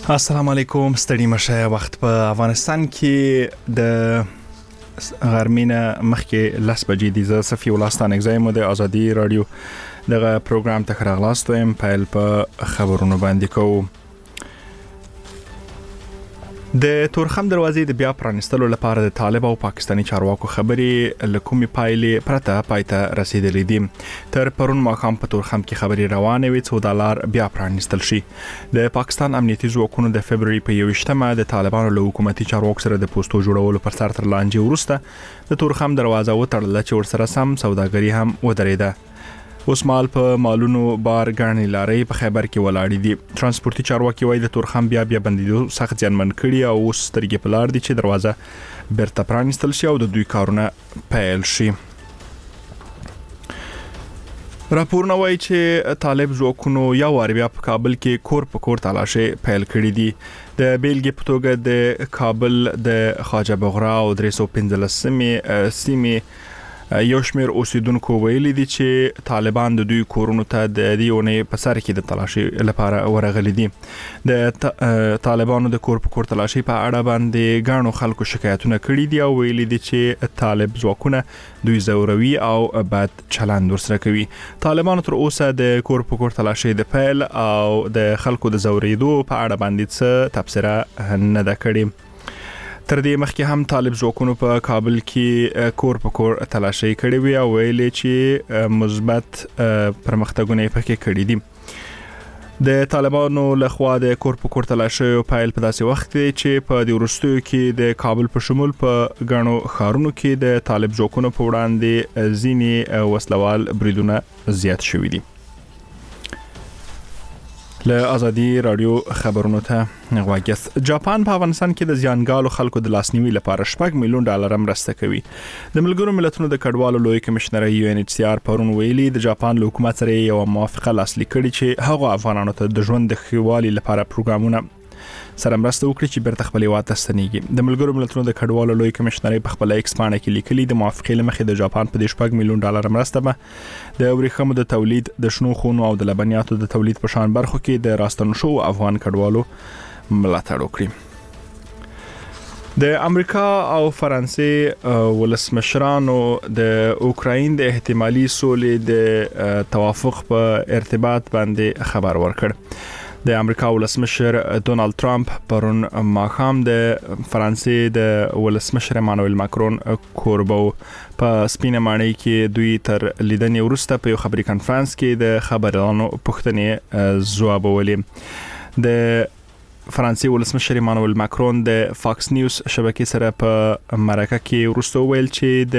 السلام علیکم ستړي مشه وخت په افغانستان کې د غرمینه مخکې لس بجې دي. زه صفي ولستان اگزایم د ازادي رادیو دغه پروګرام ته راغلاست ویم پیل په خبرونو باندې کوم. د تورخم دروازې د بیا پرانستلو لپاره د طالب او پاکستاني چارواکو خبرې لکومي پایلې پرته پایته رسیدلې دي. تر پرون ماښام په تورخم کې خبرې روانې وي څو د لار بیا پرانستل شي. د پاکستان امنیتي ځواکونو د فبرवरी په 21مه د طالبانو له حکومتي چارواکو سره د پوسټو جوړولو پر سر تر لانجې وروسته د تورخم دروازه وتړله چې ورسره سم سوداګري هم ودرېده. اوس مال په مالونو بار غاڼې لارې په خیبر کې ولاړې دي. ترانسپورتي چارواکي وایي د تورخم بیا بندیدو سخت ځانمن کړي او اوس سترګې په لار دي چې دروازه بیرته پرانستل شي او د دوی کارونه پیل شي. راپورونه وایي چې طالب ځواکونو یو وار بیا په کابل کې کور په کور تلاشي پیل کړي دي. د بیلګې په توګه د کابل د خواجه بغرا او 315 سیمې یو شمیر اوسیدونکو ویلي دي چې طالبان د دوی کورونو ته د دیونې په سر کې د تلاشي لپاره ورغلي دي. د طالبانو د کور په کور تلاشي په اړه باندې غاڼو خلکو شکایتونه کړي دي او ویلي دي چې طالب ځواکونه دوی زوروي او بد چلند ورسره کوي. طالبانو تر اوسه د کور په کور تلاشي د پیل او د خلکو د زوریدو په اړه باندې څه تبصره نه ده کړې. تر دې مخکې هم طالب ځواکونو په کابل کې کور په کور تلاشي کړې وي او ویلي چې مثبت پرمختګونه پکې کړي دي. د طالبانو لخوا د کور په کور تلاشي پیل په داسې وخت کې چې په د ورستیو کې د کابل په شمول په غاڼو خارونو کې د طالب ځواکونو په وړاندې ځینې وسلوال بریدونه زیات شوي دي. له ازادي رادیو خبرونو ته غواګس. جاپان په افغانستان کې د زیانګالو خلکو د لاسنیوي لپاره $6 میلیون مرسته کوي. د ملګرو ملتونو د کډوالو لوی کمشنر UNHCR پرون ویلي د جاپان له حکومت سره یو موافقه لاسلیک کړي چې هغه افغانانو ته د ژوند د ښه والي لپاره پروګرامونه سره مرسته وکړي چې بیرته خپل هیواد ته ستنیږي. د ملګرو ملتونو د کډوالو لوی کمشنر په خپل ایکس باندې کې لیکلي د موافقې لمخې د جاپان په $6 میلیون مرسته به د ورېښمو د تولید د شنو خونو او د لبنیاتو د تولید په شان برخو کې د راستنو شو افغان کډوالو ملاتړ وکړي. د امریکا او فرانسې ولسمشرانو د اوکراین د احتمالي سولې د توافق په ارتباط باندې خبر ورکړ. د امریکا ولسمشر ډونالد ترامپ پرون ماښام د فرانسې د ولسمشر ایمانوئل ماکرون کوربو په سپینه ماڼۍ کې دوی تر لیدنې وروسته په یو خبري کانفرنس کې د خبرانو پوښتنې ځوابولې. د فرانسې ولسمشر ایمانوئل ماکرون د فاکس نیوز شبکې سره په مرکه کې وروسته ویل چې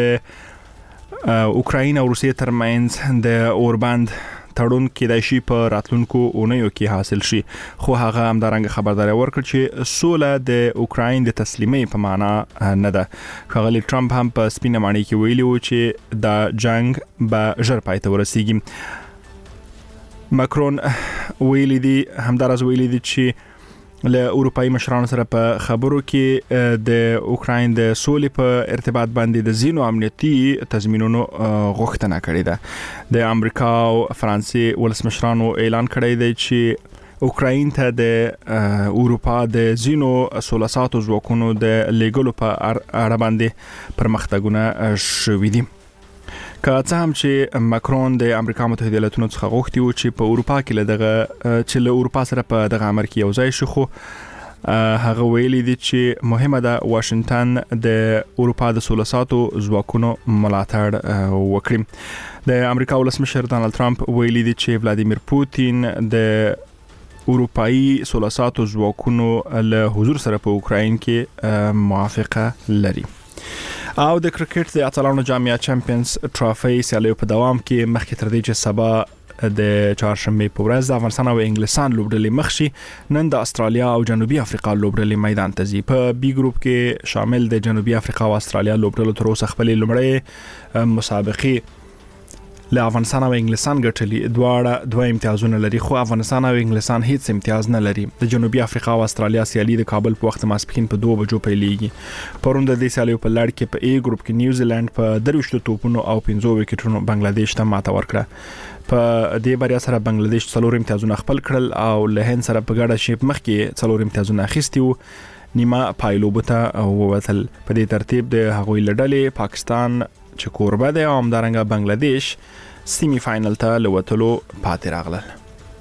د اوکراین او روسیې ترمنځ د اوربند تړون کې د شي په راتلونکو اونیو کې حاصل شي. خو هغه هم درنګ خبرداري ورکړ چې سوله د اوکراین د تسلیمۍ په معنا نه ده. ښاغلي ټرمپ هم په سپینه ماڼۍ کې ویلي و چې دا جنگ به ژر پای ته ورسیږي. ماکرون ویلي دي همدارس ویلي دي چې له اروپایي مشرانو سره په خبرو کې د اوکراین د سولې په ارتباط باندې د زینو امنیتي تضمینونو غوښتنه کړې ده. د امریکا او فرانسې ولسمشرانو اعلان کړی دی چې اوکراین ته د اروپا د زینو سولساتو ځواکونو د لیګلو په اړه باندې پرمختګونه شوي دي. که څه هم چې ماکرون د امریکا متحده ایالاتونو څخه غوښتي و چې په اروپا کې له اروپا سره په دغه امر کې یو ځای شي، خو هغه ویلي دي چې مهمه ده واشنگټن د اروپا د سولساتو ځواکونو ملاتړ وکړي. د امریکا ولسمشر ډونالد ترامپ ویلي دي چې ولادیمیر پوتین د اروپایي سولساتو ځواکونو له حضور سره په اوکراین کې موافقه لري. او د کرکټ د اتلانو جامعه چمپیونز ټرافي سیالیو په دوام کې مخکې تر دې چې سبا د چهارشنبه په ورځ د افغانستان او انګلستان لوبډلې مخ شي، نن د استرالیا او جنوبي افریقا لوبډلې میدان ته ځي. په بي ګروپ کې شامل د جنوبي افریقا او استرالیا لوبډلو تر اوسه خپل لومړی مسابقې له افغانستان او انګلستان ګټلې. دواړه دوه امتیازونه لري، خو افغانستان او انګلستان هیڅ امتیاز نه لري. د جنوبي افریقا او استرالیا سیالي د کابل په وخت ماسپښین په 2 بجو پیلېږي. پرون د دې سیالیو په لړ کې په ای ګروپ کې نیوزیلند په 23 توپونو او 15 وکټونو بنگلاديش ته ماته ورکړه. په دې بریا سره بنگلاديش 4 امتیازونه خپل کړل او له هند سره په ګډه شیپ مخکې 4 امتیازونه اخیستي وو. نیمه پایلوبه ته ووتل. په دې ترتیب د هغوی لړلې پاکستان چې کوربه دی او همدارنګه بنگلاديش سیمی فاینل ته لوتلو پاتې راغلل.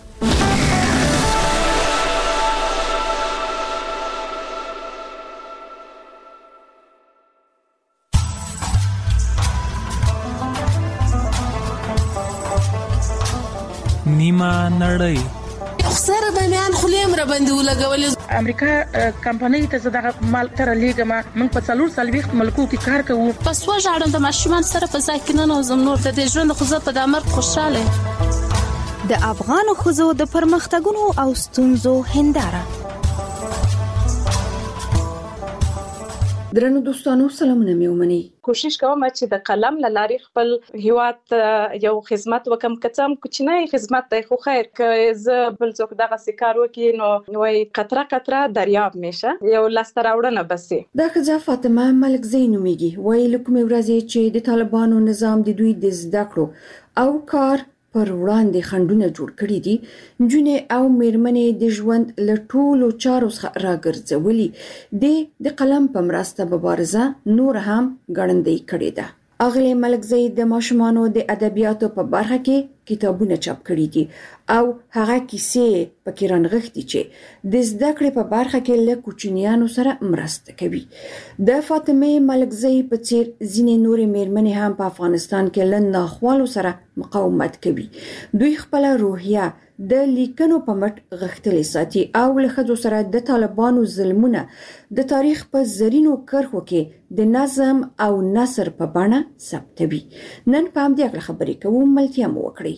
نیمه نړۍ سره به میان خلیم را باندې ولګولې. امریکا کمپنۍ ته زړه مال تر لیګه موږ په 4 ملکو کې کار کوو. پس وژاړم د ماشومان سره په ځای کې نه نوزم نور د ژوند خو زه په دامر خوشاله. د افغان خوځو د پرمختګونو او ستونزو هنداره. درنو دوستانو سلامونه مې ومني. کوشش کوم چې د قلم لارې خپل هیواد یو خدمت وکم، کڅم کوچنی خدمت دی خو خیر که زه بل څوک دغه سکار وکي نو وای قطره قطره دریاب میشه یو لاستر راوړنه بسې. دا خځه فاطمه ملک زی نومیږي. وای لکه مې ورځي چې د طالبانو نظام د دوی د زده کړو او کار پر وړاندې خندونه جوړ کړی دي. نجونې او میرمنې د ژوند له ټولو چارو څخه راګرځولي د قلم په مرسته مبارزه نور هم ګړندۍ کړې ده. اغلی ملک زی د ماشومانو د ادبیاتو په برخه کې کتابونه چاپ کړي دي او هغه کیسې پکې رانغښتي چې د زده کړې په برخه کې له کوچنیانو سره مرسته کوي. د فاطمه ملک زی په څیر ځینې نورې میرمنې هم په افغانستان کې له ناخوالو سره مقاومت کوي. دوی خپل روحیه د لیکنو په مټ غښتلې ساتي او له ښځو سره د طالبانو ظلمونه د تاریخ په زرینو کرښو کې د نظم او نثر په بڼه ثبتوي. نن په همدې اړه خبرې کوو. ملتیا مو وکړئ.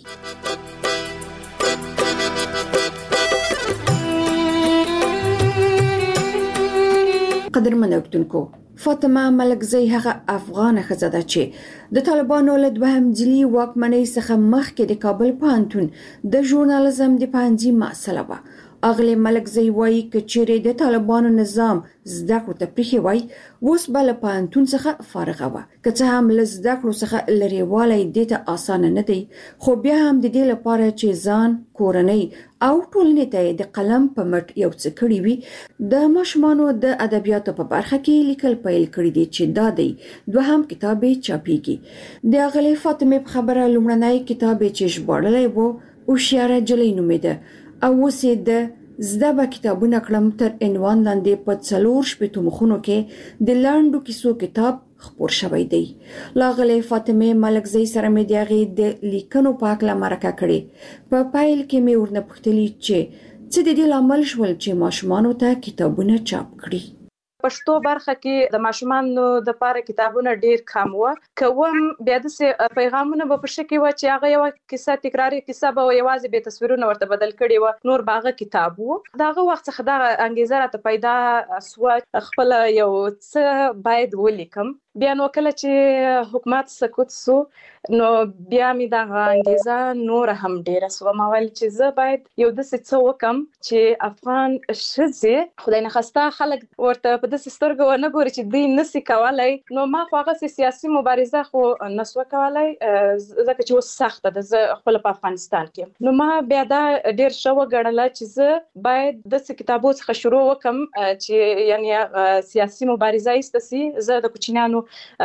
قدرمن اوریدونکو، فاطمه ملک زی هغه افغان ښځه ده چې د طالبانو له دوهم ځلي واکمنۍ څخه مخکې د کابل پوهنتون د ژورنالیزم د پوهنځي محصله وه. اغلی ملک زی وایي که چیرې د طالبانو نظام زده کړو ته پریښی وای اوس به له پوهنتون څخه فارغه وه. که څه هم له زده کړو څخه لرېوالی دې ته اسانه نه دی، خو بیا هم د دې لپاره چې ځان، کورنۍ او ټولنې ته د قلم په مټ یو څه کړي وي، د ماشومانو د ادبیاتو په برخه کې لیکل پیل کړي دي چې دا دی دوهم کتاب یې چاپیږي. د اغلی فاطمه په خبره لومړنی کتاب یې چې ژباړلی و هوښیاره نجلۍ نومیده او اوس یې د زده به کتابونه کړم تر عنوان لاندې په 4 مخونو کې د لنډو کیسو کتاب خپور شوی دی. لاغلی فاطمه ملک زی سره مې د هغې د لیکنو په هکله مرکه کړې. په پیل کې مې ورنه پوښتلي چې څه د دې لامل شول چې ماشومانو ته کتابونه چاپ کړي. پښتو برخه کې د ماشومانو د لپاره کتابونه ډیر کم و. کوم بیا د پیغامونه په پښه کې و چې هغه یو کیسه تکراری کیسه به یوازې به تصویرونه ورته بدل کړي و، نور باغه کتاب و. داغه وخت څخه دا انګیزه راته پیدا سو خپل یو څه باید ولیکم. بیا نو کله چې حکومت سکوت سو نو بیا می دا انګیزه نور هم ډیره سو. ما ویل چې زه باید یو د څه وکم چې افغان ښځې خدای نه خواسته خلک ورته په داسې سترګو ونه ګوري چې دوی نسي کولای. نو ما خو هغه سیاسي مبارزه خو نسو کولای ځکه چې اوس سخته ده. زه خپل په افغانستان کې نو ما بیا دا ډیر شو وګڼله چې زه باید د کتابو څخه شروع وکم چې یعنی سیاسي مبارزه ایستسي. زه د کوچنیانو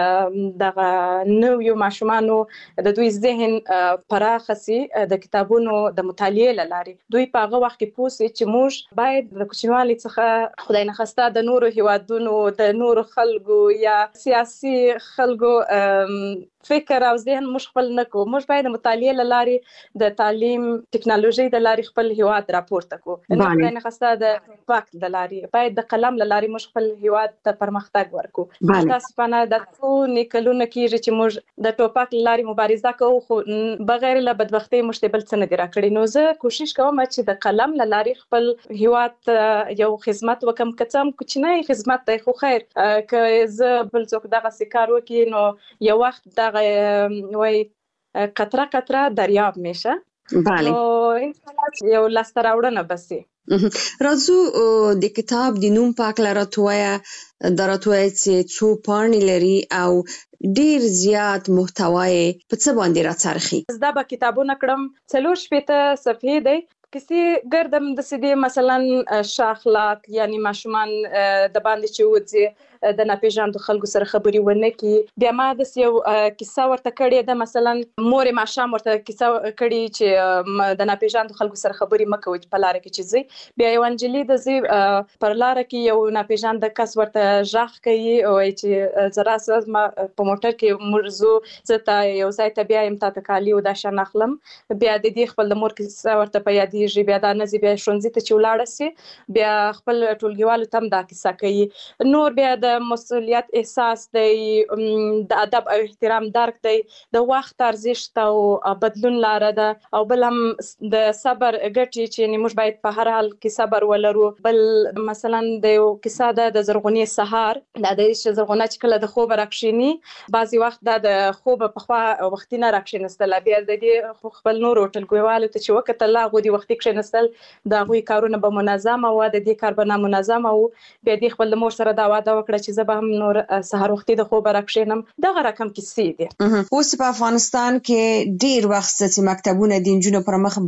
دغه نویو ماشومانو د دوی ذهن پراخ سي د کتابونو د مطالعې لارې دوی په هغه وخت کې پوسي چې موږ باید د کوچنیوالي څخه خدای نه خواسته د نورو هیوادونو د نورو خلکو یا سیاسي خلکو فکر او ذهن موږ خپل نه کوو. موږ باید د مطالعې لارې د تعلیم ټکنالوژي د لارې خپل هیواد راپورته کوو. خدای نه خواسته د وخت د لارې باید د قلم لارې موږ خپل هیواد ته پرمختګ ورکو. متاسفانه د څو نیکلونه کېږي چې موږ د ټوپک لارې مبارزه کوو خو بغیر له بدبختۍ موږ ته بل څه نه دي راکړي. نو زه کوشش کوم چې د قلم لارې خپل هیواد یو خدمت وکم، کڅم کوچنی خدمت دی خو خیر که زه بل څوک دغه سکار وکي نو یو وخت دغه وای قطره قطره دریاب میشه بله. نو ان شاء الله یو لاسته راوړنه بسي. راځو د کتاب د نوم پاک لراتویا دراتویا چې څو پاڼې لري او ډیر زیات محتوای په څه باندې راڅرخي. زدا به کتابونه کړم 4 صفحې دی کسی ګردم د سدي مثلا شاخلاق یعنی ماشومان د باندې چې وځي د ناپېژاندو خلکو سره خبري ونه کی. بیا ما د یو کیسه ورته کړې ده مثلا مور ماشام ورته کیسه کړې چې د ناپېژاندو خلکو سره خبري مکوي په لار کې چې زی بیا یو انجلی د زی پر لار کې یو ناپېژاند کس ورته ژغ کوي او چې زرا ساز ما په موټر کې مرزو زته یو ځای ته بیا يم تاسو کالی او دا شان اخلم بیا د دې خپل مور کیسه ورته په یادېږي بیا دا نزي بیا شونځي ته چولاړه سي بیا خپل ټولګیوالو تم دا کیسه کوي. نور بیا د مسؤلیت احساس دی د ادب او احترام درک دی د وخت ارزښت او بدلون لاره ده او بل هم د صبر ګټي چې موږ باید په هر حال کې صبر ولرو. بل مثلا د یو کیسه د زرغونی سهار د دې زرغونه چې کله د خوب راکښینی بعضی وخت د خوب په خوا وختینه راکښینستل بیا د دې خپل نور ټولګیوالو ته چې وخت الله غوډي وخت کښینستل دا غوي کارونه به منظم او د دې کار به نه منظم او بیا د خپل مور سره دا وعده وکړه چې زه به هم نور سحر وختي د خوب راکښینم. دغه رقم کیسې دي. اوس په افغانستان کې ډیر وخت چې مکتبونه د نجونو پر مخ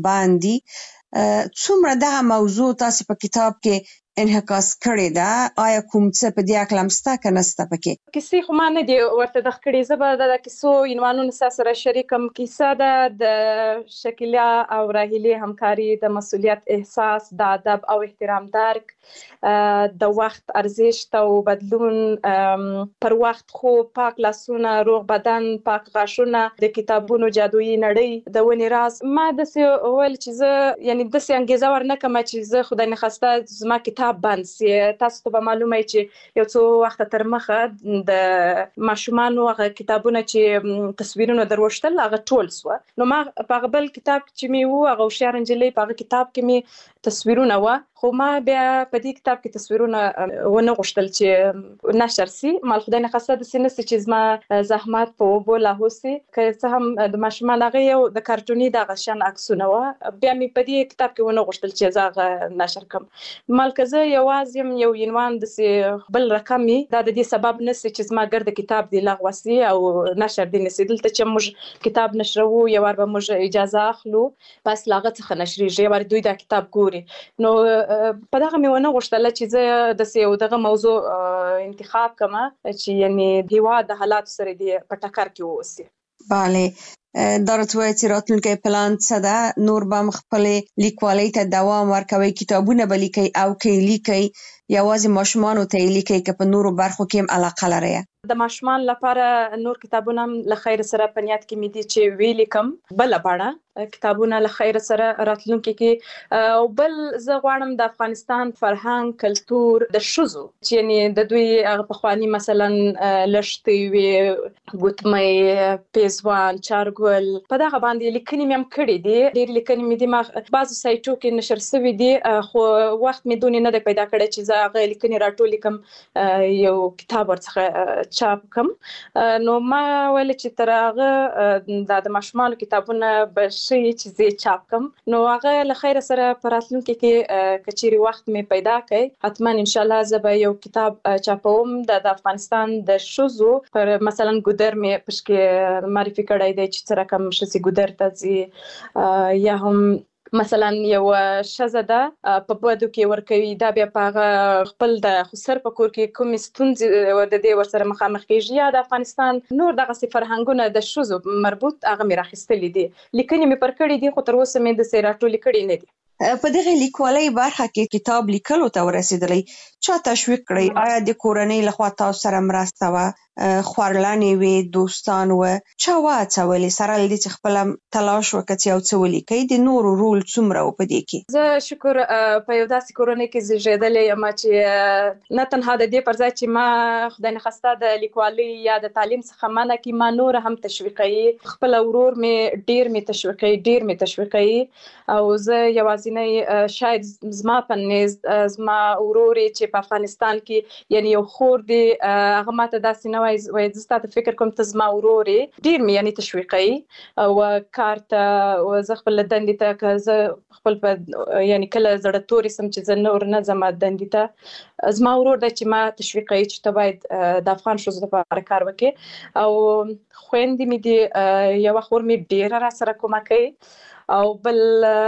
باندې څومره دغه موضوع تاسو په کتاب کې انعکاس کړی ده آیا کوم څه په دې اکلم ستا کنه ستا پکې کیسې خو ما نه دی ورته د خکړې زبر د کیسو عنوانونو سره شریکم. کیسه د شکیلا او راهیلي همکاري د مسؤلیت احساس د ادب او احترام درک د وخت ارزښت او بدلون پر وخت خو پاک لاسونه روغ بدن پاک غاښونه د کتابونو جادویي نړۍ د ونې راز ما د ول چې زه یعنی د سي انګیزه ورنکم چې زه خدای نه خواسته زما کتاب باندې سي تاسو ته معلومه چې یو څو وخت تر مخه د ماشومان هغه کتابونه چې تصویرونه دروشتل هغه ټول سو نو ما په بل کتاب چې می وو هغه شارنجلې په کتاب کې می تصویرونه و خو ما بیا په دې کتاب کې تصویرونه ونه غوښتل چې نشر سي مال خدای نه خواسته د سینې چې زما زحمت په بوله هوسي که څه هم د ماشومان هغه یو د کارټوني د غشن عکسونه و بیا می په دې کتاب کې ونه غوښتل چې زه نشر کوم مال کزه یوازې یو عنوان د بل رقمي دا د دې سبب نسی چې زما ګرد کتاب دی لغوسي او نشر دی نسی دلته چې موږ کتاب نشرو یو ور به موږ اجازه اخلو پس لاغه څخه نشریږي ور دوی دا کتاب ګوري نو په دغه میونه غوښتل چې زه د سیو دغه موضوع انتخاب کما چې یعنی دیوا د حالات سره دی په ټکر کې ووسی. bale درته چې راتلونکي پلان څه ده نور به خپل لیکوالۍ ته دوام ورکوي کتابونه به لیکي او کې لیکي یوازې ماشومان ته لیکي که په نورو برخو کې هم علاقه لري د ماشومان لپاره نور کتابونه له خیر سره په نیت کې مې دي چې ویل کوم بل باندې کتابونه له خیر سره راتلونکي کې او بل زه غواړم د افغانستان فرهنګ کلچر د شوزو چې یعنی د دوی په خواني مثلا لشتي وي ګوتمې پیزوان چارګل په دغه باندې لیکنې مې هم کړې دي ډېر لیکنې مې دي ما بعضو سایټو کې نشر شوي دي خو وخت مې دونې نه د پیدا کړې چې زه هغه لیکنې راټولې کوم یو کتاب ورڅخه چاپ کوم نو ما ویل چې تر هغه د ماشومان کتابونه به شي چې زه چاپ کوم نو هغه له خیر سره پراتلونکي کې کچيري وخت مې پیدا کړي حتما ان شاء الله زه به یو کتاب چاپوم د افغانستان د شوزو پر مثلا ګودر مې پښکې معرفي کړای دی چې سره کوم شسي ګودر ته زی یا هم مثلا یو شزده په بده کې ورکوي دا بیا په خپل د خسر په کور کې کوم ستونزې د دې ورسره مخامخ کیږي یا د افغانستان نور دغه فرهنګونه د شوزو مربوط هغه مې راخستلې دي لیکنې مې پر کړې دي خو تر اوسه مې د سیراټولې کړې نه دي. په دغه لیکوالۍ برخه کې کتاب لیکلو ته ورسېدلې چا تشویق کړی آیا د کورنۍ لخوا تاسو سره مرسته و خورلانې وي دوستان و چا واچولې سره لدې چې خپل تلاش وکړي او څه ولیکي د نورو رول څومره و په دې کې زه شکر په یو داسې کورنۍ کې زیږیدلې یم چې نه تنها د دې پر ځای چې ما خدای نه خواسته د لیکوالۍ یا د تعلیم څخه منع کی ما نور هم تشویقي خپل ورور مې ډیر مې تشویقي او زه یوازې نه شاید زما په نيز زما ورور چې په افغانستان کې یعنی یو خور دی هغه ماته داسې نه وایي زه ستاسو فکر کوم ته زما ورور ډیر مې یعنی تشویقي او کار ته زه خپل دندې ته که زه خپل یعنی کله زړه توري سم چې زه نور نه زما دندې ته زما ورور دی چې ما تشویقي چې ته باید د افغان ښځو لپاره کار وکړي او خويندې مې دي یو خور مې ډیره را سره کومک کوي او بل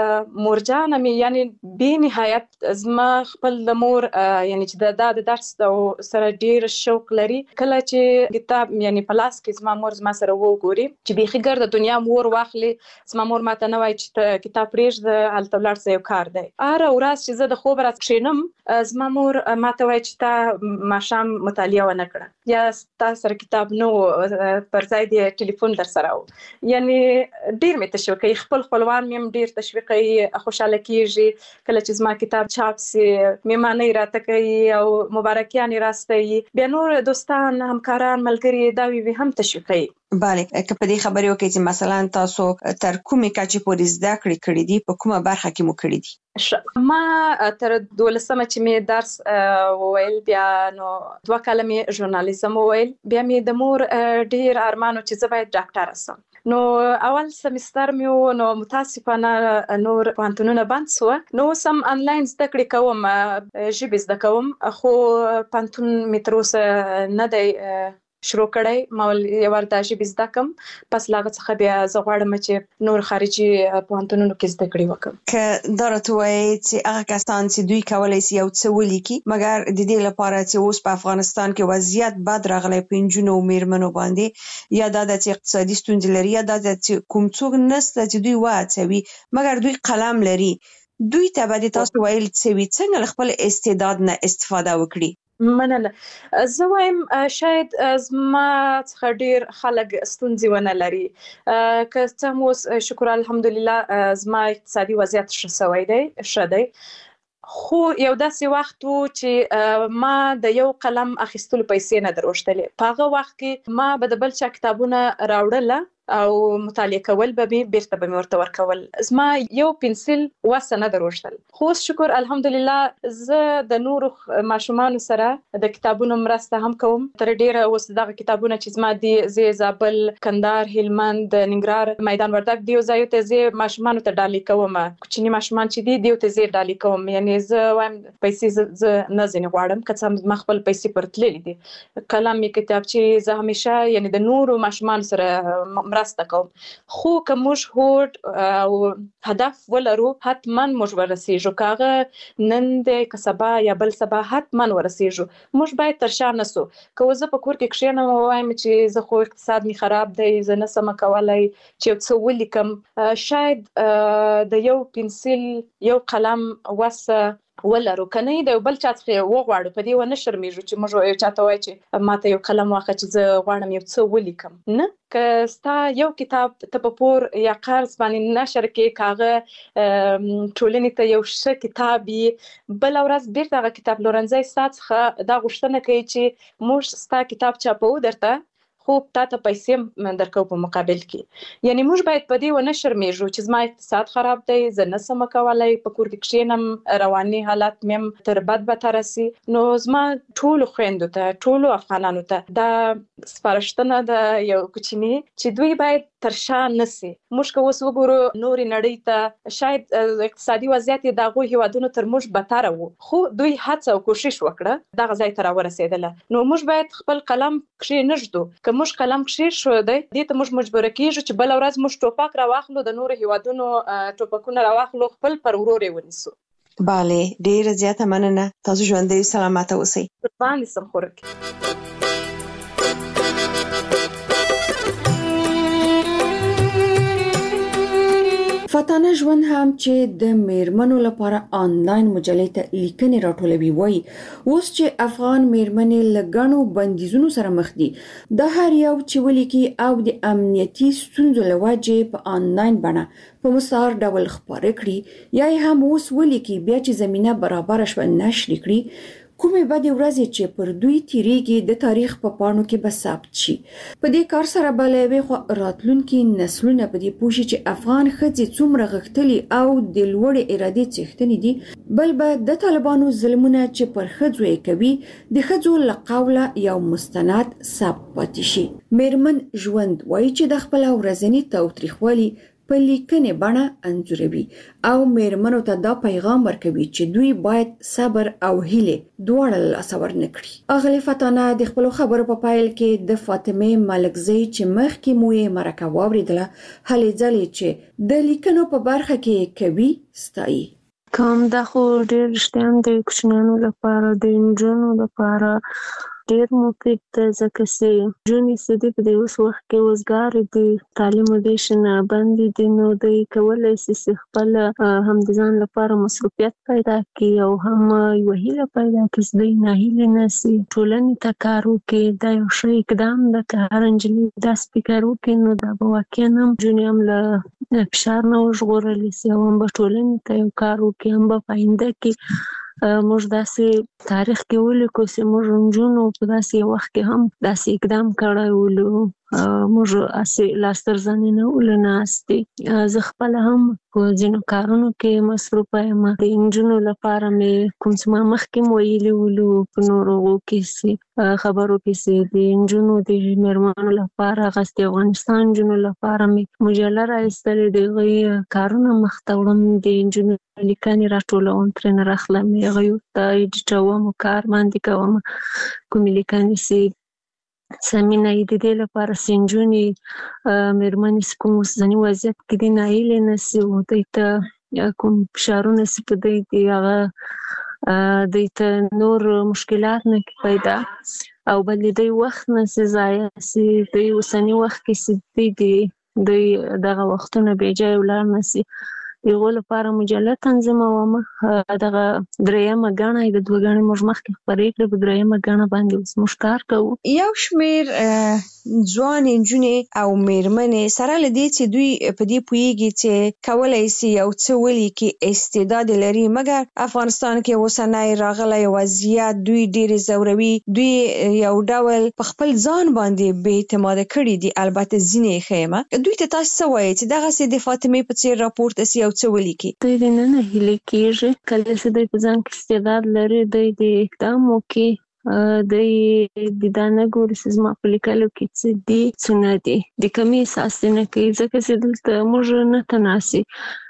مورجان مې یعنی به نهایت زما خپل د مور یعنی چې د درس سره ډیر شوق لري کله چې کتاب یعنی په لاس کې زما مور زما سره وګوري چې به خګر د دنیا مور واخلي زما مور ماته نه وایي چې کتاب پرېږده هلته ولاړ سه یو کار دی اره ورځ چې زه د خوب راځم کښېنم زما مور ماته وایي چې تا ماښام مطالعه ونه کړه یا تاسو سره کتاب نو پر ځای دی ټلیفون در سره یعنی ډیر مې تشویقي خپل میم ډیر تشویقي خوشاله کیږي کله چې زما کتاب چاپ سي میمانه راته کوي او مبارکیان راستي بیا نور دوستان همکاران ملګري دا وی هم تشویقي بله که په دې خبرې وکړئ چې مثلا تاسو تر کومې کچې پورې زده کړې دي په کومه برخه کې مو کړې دي ما تر 12مه چې مې درس وویل بیا نو 2 کاله مې ژورنالیزم وویل بیا مې د مور ډیر ارمانو چې زه باید ډاکټر شم نو اول سمستر مې نو متاسفانه نور پوهنتونونه بند سو نو سم انلاین زده کړې کوم ژبې زده کوم خو پوهنتون مې تر اوسه نه دی شروع کړی ما یو ورته ژبې زده کوم پس لاغه څخه بیا زه غواړم چې نور خارجي پوهنتونونو کې زده کړې وکړم که دا راته وایي چې هغه کسان چې دوی کولی شي یو څه ولیکي مګر د دې لپاره چې اوس په افغانستان کې وضعیت بد راغلی په نجونو او میرمنو باندې یا دا چې اقتصادي ستونزې لري یا دا چې کوم څوک نشته چې دوی وهڅوي مګر دوی قلم لري دوی ته به تاسو ویل څنګه له خپل استعداد نه استفاده وکړي مننه زه وایم شاید زما څخه ډیر خلک ستونزې ونه لري که څه مو شکر الحمدلله زما اقتصادي وضعیت ښه دی خو یو داسې وخت و چې ما د یو قلم اخیستلو پیسې نه دروشتلې په هغه وخت کې ما به د بل چا کتابونه راوړله او مطالعه کول به بیرته به ورته ورکول زما یو پنسل وسه نه دروشتل خو شکر الحمدلله زه د نور ماشومان سره د کتابونو مرسته هم کوم تر ډیره اوس دغه کتابونه چې زما دي زه زابل کندهار هلمند ننګرهار میدان وردګ دیو ځایو ته زه ماشومان ته ډالۍ کوم کوچني ماشومان چې دي دیو ته زه ډالۍ کوم یعنی زه وایم پیسې زه نه زنه غواړم که څه ما خپل پیسې پرتلې دي کلام می کتابچې زه همیشه یعنی د نور ماشومان سره مرسته کوم خو که موږ هوډ او هدف ولرو حتما موږ ورسېږو کاغه نن د کسبا یا بل سبا حتما ورسېږو موږ باید تر شا نسو که زه په کور کې کښېنم وایم چې زه خو اقتصاد می خراب دی زه نه سم کولای چې څه ولیکم شاید د یو پنسل یو قلم وسه ولرو کنه د بل چا څخه وغواړو په دې ونه شرمېږو چې موږ یو چاته وای چې ماته یو قلم واخه چې زه غواړم یو څه ولیکم نه که ستا یو کتاب ته په پور یا قرض باندې نشر کې کاغه ټولنې ته یو ښه کتاب بل ورځ بیرته هغه کتاب لورنځي څخه دا غوښتنه کوي چې موږ ستا کتاب چاپو درته خو تاسو پیسې درکو په مقابل کې یعنی موږ باید په دې ونه شرمېږو چې زما اقتصاد خراب دی زه نه سم کولای په کور کې کښېنم رواني حالت مې تر بدتر سي نو زما ټول خويندو ته ټول افغانانو ته دا سپارښتنه ده یو کوچنی چې دوی باید تر شا نسی موږ که اوس وګورو نوري نړۍ ته شاید اقتصادي وضعیت د هغو هیوادونو تر موږ بدتر وو خو دوی هڅه او کوشش وکړه دغه ځای ته راورسېدله نو موږ باید خپل قلم کښېنږدو که موږ قلم کښېښود دې ته موږ مجبوره کیږو چې بل ورځ موږ ټوپک راواخلو د نورو هیوادونو ټوپکونه راواخلو خپل پر ورور ونیسو بله ډیره زیاته مننه تاسو ژوندۍ سلامته اوسئ قربان سم خورک فاتانه ژوند هم چې د میرمنو لپاره آنلاین مجلې ته لیکنې راټولوي وایي اوس چې افغان میرمنې له ګڼو بندیزونو سره مخ دي د هر یو چې ولیکي او د امنیتي ستونزو له وجې په آنلاین بڼه په مستعار ډول خپاره کړي یا هم اوس ولیکي بیا چې زمينه برابر شوه نشر کړي کومې بدې ورځې چې پر دوی تیریږي د تاریخ په پاڼو کې به ثبت شي. په دې کار سره به له یوې خوا راتلونکي نسلونه په دې پوه شي چې افغان ښځې څومره غښتلي او د لوړې ارادې څښتنې دي، بل به د طالبانو ظلمونه چې پر ښځو یې کوي د ښځو له قوله یو مستند ثبت پاتې شي. میرمن ژوند وایي چې د خپل ورځني تاوتریخوالي په لیکنې بڼه انځوروي او میرمنو ته دا پیغام ورکوي چې دوی باید صبر او هیلې دواړه له لاسه ورنکړي. اغلې فتانه د خپلو خبرو په پیل کې د فاطمې ملکزۍ چې مخکې مو یې مرکه واورېدله هلې ځلې چې د لیکنو په برخه کې کوي ستایي. کوم دا خو ډېر رښتیا د کوچنیانو لپاره د نجونو لپاره ډېر مفید ده، ځکه چې نجونې چې دي په دې اوس وخت کې وزګارې دي، تعلیم ودې نه بندې دي، نو دوی کولی شي چې خپله هم د ځان لپاره مصروفیت پیدا کړي او هم یوه هیله پیدا کړي چې دوی ناهیلې نه شي، ټولنې ته کار وکړي. دا یو ښه اقدام ده که هر نجلۍ داسې فکر وکړي نو دا به واقعا هم نجونې هم له فشار نه وژغورلی شي او هم به ټولنې ته یو کار وکړي، هم به په آینده کې موږ داسې تاریخ کې ولیکو چې موږ نجونو په داسې یو وخت کې هم داسې اقدام کړی ولو، موږ هسې لاس تر زنې نه ولو ناستې. زه خپله هم په ځینو کارونو کې مصروفه یم. د نجونو لپاره مې کوم چې ما مخکې م ویلي ولو په نورو خبرو کې چې د نجونو د میرمنو لپاره هغسې د افغانستان نجونو لپاره مې مجله راایستلې، د هغوی کارونه مخته وړم، د نجونو لیکنې راټولوم، ترېنه راخلم، هغوی ورته ایډیټوم، کار باندې کوم. کومې لیکنې چې سمینه یې د دې لپاره چې نجونې میرمنې چې کوم اوسني وضعیت کې دي ناهیلې نه شي او دوی ته کوم فشارونه چې په دوی دي هغه دوی ته نور مشکلات نه کړي پیدا، او بل د دوی وخت نه شي ضایع شي، دوی اوسني وخت کې چې دوی دغه وختونه بې ځایه ولاړ نه شي. د هغو لپاره مجله تنظیموم. دغه درېیمه ګڼه د دوه ګڼې موږ مخکې خپرې کړې، په درېیمه ګڼه باندې اوس موږ کار کوو. یو شمېر ځوانې نجونې او میرمنې سره له دې چې دوی په دې پوهېږي چې کولی شي یو څه ولیکي، استعداد لري، مګر افغانستان کې اوسنی راغلی وضعیت دوی ډېرې ځوروي، دوی یو ډول په خپل ځان باندې بې اعتماده کړي دي. البته ځینې یې ښه یم. دوی ته تاسو څه وایئ چې دغسې د فاطمې په څېر راپورته شي یو څه ولیکي؟ دوی د نه هیلې کېږي، کله چې دوی په ځان کې استعداد لري دوی د اقدام وکړي، دوی د دا نه ګوري چې زما په لیکلو کې څه دي څه نه دي، د کمې احساس نه کوي، ځکه چې دلته موږ نه تناسي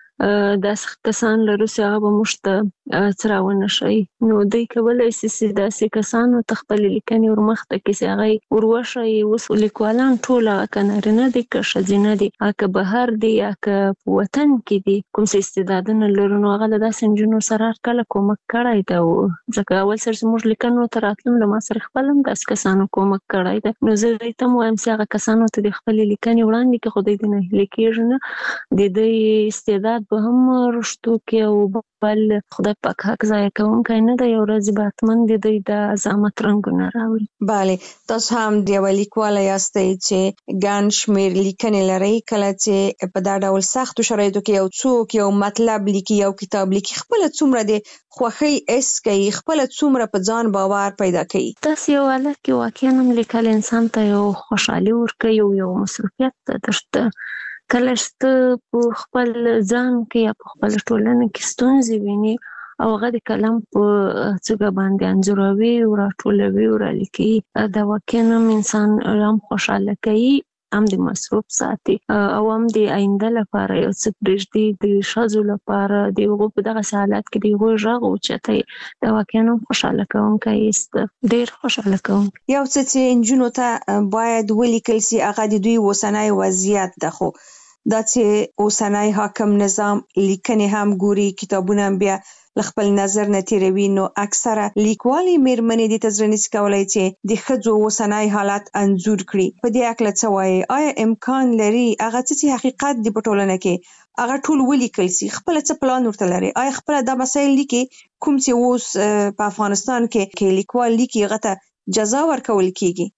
داسې کسان لرو چې هغه به موږ ته څه راونه ښیي، نو دوی کولی شي چې داسې کسانو ته خپلې لیکنې ورمخته کړي چې هغه یې وروښیي. اوس لیکوالان ټول هغه که نارینه دي که ښځینه دي، که بهر دي یا که په وطن کې دي، کوم چې استعدادونه لرو نو هغه له داسې نجونو سره هرکله کومک کړی ده، ځکه اول سر چې موږ لیکنو ته راتلم له ما سره خپل هم داسې کسانو کومک کړی ده، نو زه دوی ته هم وایم چې هغه کسانو ته د خپلې لیکنې وړاندې کړي، خو دوی د ناهیلې کېږي نه، د دوی استعداد به هم رشدو کې او بل خدای پاک حق ضایع کوونکی نه دی، یو ورځ به حتما د دوی د عظمت رنګونه راوړي. بله، تاسو هم د یوه لیکواله یاستئ چې ګڼ شمېر لیکنې لرئ. کله چې په دا ډول سختو شرایطو کې یو څوک یو مطلب لیکي، یو کتاب لیکي، خپله څومره د خوښۍ حس کوي، خپله څومره په ځان باور پیدا کوي؟ داسې یو حالت کې واقعا هم لیکل انسان ته یو خوشحالي ورکوي، یو مصروفیت ده درته. کله چې ته په خپل ځان کې یا په خپل ټولنه کې ستونزې ویني او هغه د قلم په څوکه باندې انځوروي او راټولوي او رالیکي، دا واقعا هم انسان هم خوشحاله کوي، هم د مصروف ساتي او هم د آینده لپاره یو څه پرېږدي. د ښځو لپاره د هغو په دغسې حالت کې د هغوی غږ اوچتوي، دا واقعا هم خوشحاله کوونکی هېڅ ده، ډېر خوشحاله کوونکی. یو څه چې نجونو ته باید ولیکل شي هغه د دوی اوسنی وضعیت ده، خو دا چې اوسنی حاکم نظام لیکنې هم ګوري، کتابونه هم بیا له خپل نظر نه تېروي، نو اکثره لیکوالې میرمنې دې ته زړه نشي کولی چې د ښځو اوسنی حالت انځور کړي. په دې هکله څه وایي؟ آیا امکان لري هغه څه چې حقیقت دی په ټولنه کې هغه ټول ولیکل شي؟ خپله څه پلان ورته لري؟ آیا خپله دا مسایل لیکي کوم چې اوس په افغانستان کې لیکوال لیکي هغه ته جزا ورکول کېږي؟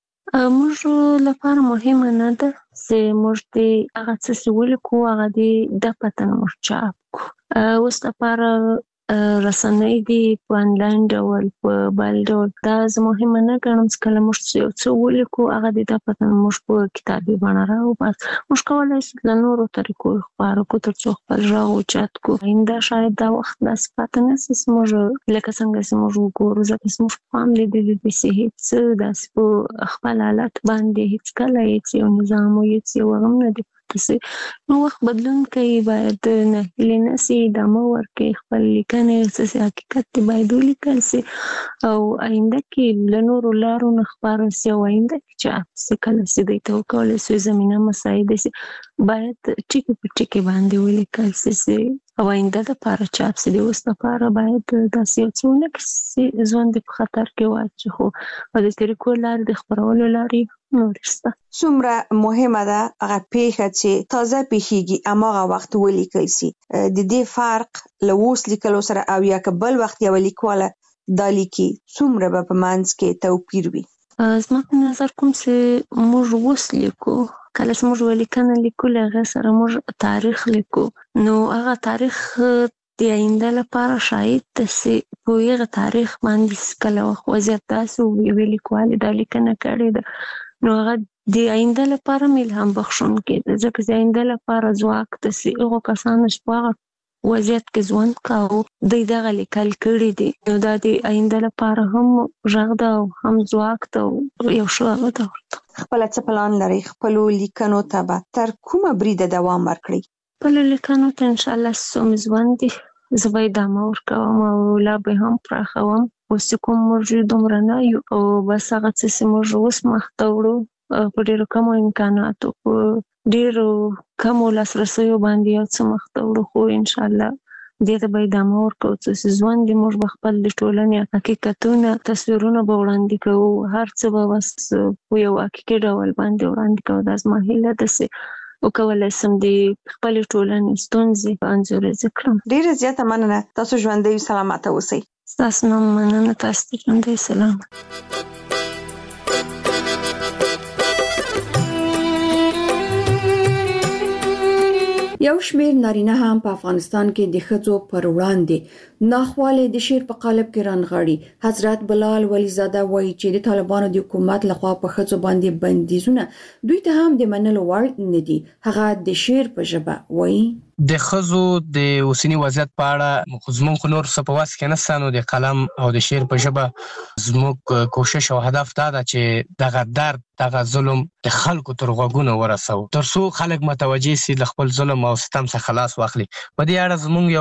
موږ لپاره مهمه نه ده چې موږ د هغه څه چې ولیکو هغه د پته نه موږ چاپ کړو. اوس لپاره رسنۍ دي په انلاین ډول په بل ډول دا زه مهمه نه ګڼم چې کله موږ یو څه ولیکو هغه د ده په موږ په کتابي بڼه راوباسو. موږ کولی شو له نورو طریقو خپاره کړو تر څو خپل غږ اوچت کړو. آینده شاید دا وخت داسې پاتې نه شي چې موږ لکه څنګه چې موږ وګورو ځکه چې موږ په هم لیدلي دي چې هېڅ داسې په خپل حالت باندې هېڅکله هېڅ یو نظام او هېڅ یو هغه نه دي نو وخت بدلون کوي باید نهیلې نه سي ادامه ورکړي خپل لیکنې څه حقیقت دی باید ولیکل سي او آینده کې له نورو لارو نه خپاره سي او آینده کې چې څه کله سي دوی ته وکولی سي زمینه مساعده سي باید ټکي په ټکي باندې ولیکل سي او آینده دپاره چاپ سي د اوس دپاره باید داسې یو څه ونه کړي چې ژوند په خطر کې واچي خو په دې طریقو لارې د خپرولو لارې نورسته. څومره مهمه ده هغه پیښه چې تازه پیښیږي هماغه وخت ولیکل سي. د دې فرق له اوس لیکلو سره او یا که بل وخت یو لیکواله دا لیکي څومره به په منځ کې توپیر وي؟ زما په نظر کوم چې موږ اوس لیکو کله چې موږ لیکنه لیکو له هغه سره موږ تاریخ لیکو نو هغه تاریخ د آینده لپاره شاید چې په هغه تاریخ باندې کله وخت وضعیت داسې وي لیکوالې دا لیکنه کړې ده نو هغه د آینده لپاره الهام بخښونکی ده ځکه چې آینده لپاره ځواک ده چې هغو کسانو چې په هغه وضعیت کې ژوند کاوه دوی دغه لیکل کړي دي نو دا د آینده لپاره هم غږ ده او هم ځواک ده او یو ښه هغه ده ورته. خپله څه پلان لرئ خپلو لیکنو ته به تر کومه بریده دوام ورکړئ؟ خپلو لیکنو ته انشاءالله څومره ژوند دي زه به ادامه ورکوم او لا به هم پراخوم. اوس چې کوم موږ دومره نه یو او بس هغه څه چې موږ اوس مخته وړو په ډېرو کمو امکاناتو په ډېرو کمو لاسرسیو باندې یو څه مخته وړو خو انشاءالله دې ته به ادامه ورکوو چې ژوند دې موږ به خپل د ټولنې حقیقتونه تصویرونه به وړاندې کوو هر څه به بس په یو حقیقي ډول باندې وړاندې کوو. دا زما هیله ده چې وکولی سم د خپلې ټولنې ستونزې انځوریزه کړم. ډېره زیاته مننه. تاسو ژوندی سلامته اوسئ. ستاسو نه مننه. تاسو ته ژوندی سلامت. یو شمېر نارینه هم په افغانستان کې د ښځو پر وړاندې ناخوالې د شعر په قالب کې رانغاړي. حضرت بلال ولیزاده وایي چې د طالبانو د حکومت لخوا په ښځو باندې بندیزونه دوی ته هم د منلو وړ نه دي. هغه د شعر په ژبه وایي د ښځو د اوسني وضعیت په اړه زموږ خو نور څه په وس کې نشته نو د قلم او د شعر په ژبه زموږ کوشش او هدف دا ده چې دغه درد دغه ظلم د خلکو تر غوږونو ورسوو تر څو خلک متوجه سي له خپل ظلم او ستم څخه خلاص واخلي. په دې اړه زموږ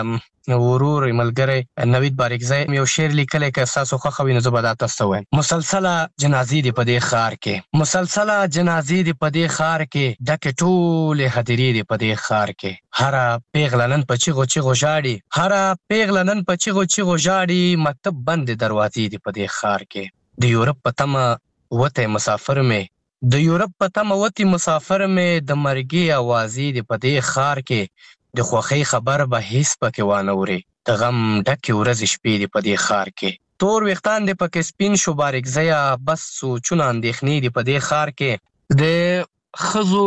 یو ورور ملګری نوید باریکزی یو شعر لیکلی که ستاسو خوښه وي نو زه به دا تاسو ته وایم. مسلسله جنازې دي په دې ښار کې مسلسله جنازې دي په دې ښار کې ډکې ټولې هدیرې دي په دې ښار کې هره پیغله نن په چیغو چیغو ژاړي هره پیغله نن په چیغو چیغو ژاړي مکتب بندې دروازې دي په دې ښار کې د یورپ په تمه وتی مسافر مې د یورپ په تمه وتی مسافر مې د مرګي اوازې دي په دې ښار کې د خوښۍ خبر به هیڅ پکې وانه وري د غم ډکې ورځې شپې دي په دې ښار کې تور ویښتان دې پکې سپین شو باریکزیه بس سوچونه اندېښنې دي په دې ښار کې د ښځو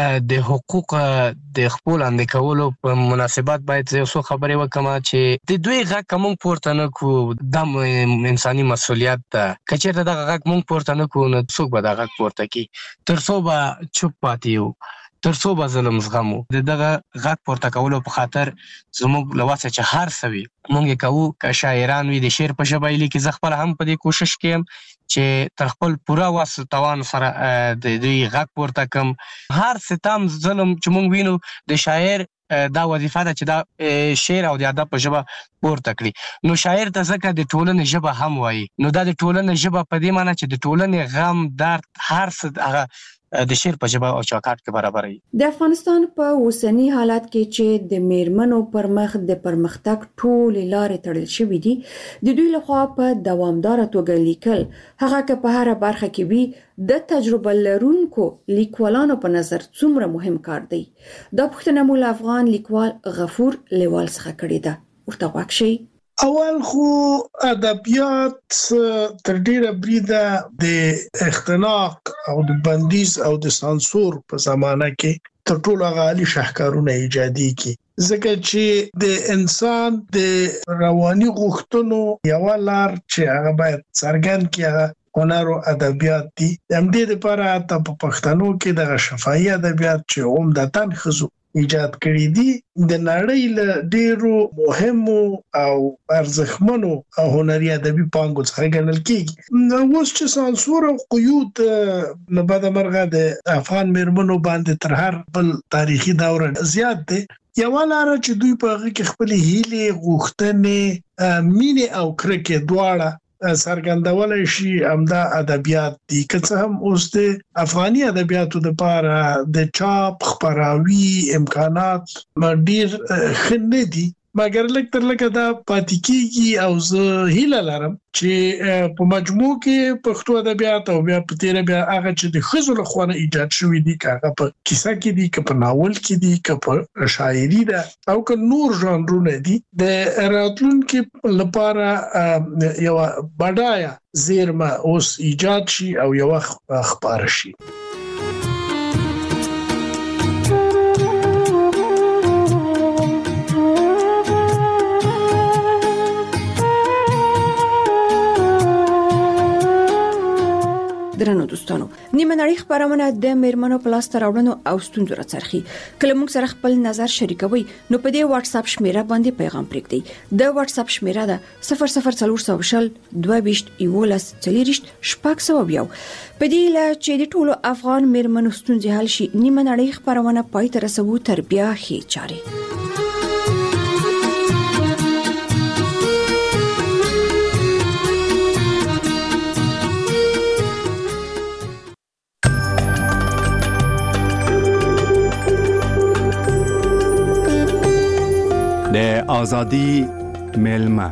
د حقوق د خپل اندې کولو په مناسبت باید یو څو خبرې وکم چې د دوی غږ که موږ پورته نه کړو دا انساني مسؤلیت ده. که چېرته دغه غږ موږ پورته نه کړو نو څوک به دا غږ پورته کړي تر څو به چوپ پاتې یو تر څو به ظلم زغمو. د دغه غږ پورته کولو په خاطر زموږ له وسه چې هر څه وي موږ یې کوو. که شاعران وي د شعر په ژبه یې لیکي زه خپله هم په دې کوشش کې یم چې تر خپل پوره وس توان سره د دوی غږ پورته کړم. هر ستم ظلم چې موږ وینو د شاعر دا وظیفه ده چې دا شعر او د ادب په ژبه پورته کړي. نو شاعر ته ځکه د ټولنې ژبه هم وایي نو دا د ټولنې ژبه په دې معنی چې د ټولنې غم درد هر څه هغه د شعر په ژبه او چوکاټ کې برابر وي. د افغانستان په اوسنی حالت کې چې د میرمنو پر مخ د پرمختګ ټولې لارې تړل شوې دي د دوی لخوا په دوامداره توګه لیکل هغه که په هره برخه کې وي د تجربه لرونکو لیکوالانو په نظر څومره مهم کار دی. دا پوښتنه مو له افغان لیکوال غفور لیوال څخه کړې ده. ورته غوږ شئ. اول خو ادبیات تر ډیره بریده د اختناق او د بندیز او د سانسور په زمانه کې تر ټولو غالي شاهکارونه ایجادي کی ځکه چې د انسان د رواني غوښتنو یو لار چې هغه باید څرګند کړي هنر او ادبیات دي. هم دې لپاره ته په پښتنو کې د شفاهي ادبیات چې عمدتاً خزو ایجاد کړی دي د نړۍ له ډیرو مهمو او ارزښتمنو هنري ادبي پانګو څخه ګڼل کیږي. اوس چې سانسور او قیود نه بعد مرغه د افغان میرمنو باندې تر هر بل تاریخي دور زیات دي. یو لاره چې دوی په هغه کې خپل هیلې غوښتنې مینه او کرکه دواړه څرګندول شي همدا ادبیات دي. که څه هم اوس د افغاني ادبیاتو لپاره د چاپ خبراوي امکانات ډیر خنه دي، مګر لکه تر لکه دا پاتې کیږي او زه هیله لرم چې په مجموع کې پښتو ادبیات او بیا په تیر بیا هغه چې د خزو له خوا ایجاد شوی دي، هغه په کیسه کې دي، که په ناول کې دي، که په شاعري ده او که نور ژانرونه دي، د راتلونکو لپاره یو بډایه زیرمه اوس ایجاد شي او یو خبر شي. درنو دوستانو، نیمه نړۍ خبرونه د میرمنو په لاس راوړنو او ستونزو راڅرخي. کله موږ سره خپل نظر شریکوي نو په دې واتس اپ شمیره باندې پیغام پرېږدئ. د واتس اپ شمیره ده 00400 22 11 40 شپږ. په دې لا چې د ټولو افغان میرمنو ستونزې حل شي، نیمه نړۍ خبرونه پای ته رسوو تر بیا هي چاري. د آزادی میلمه.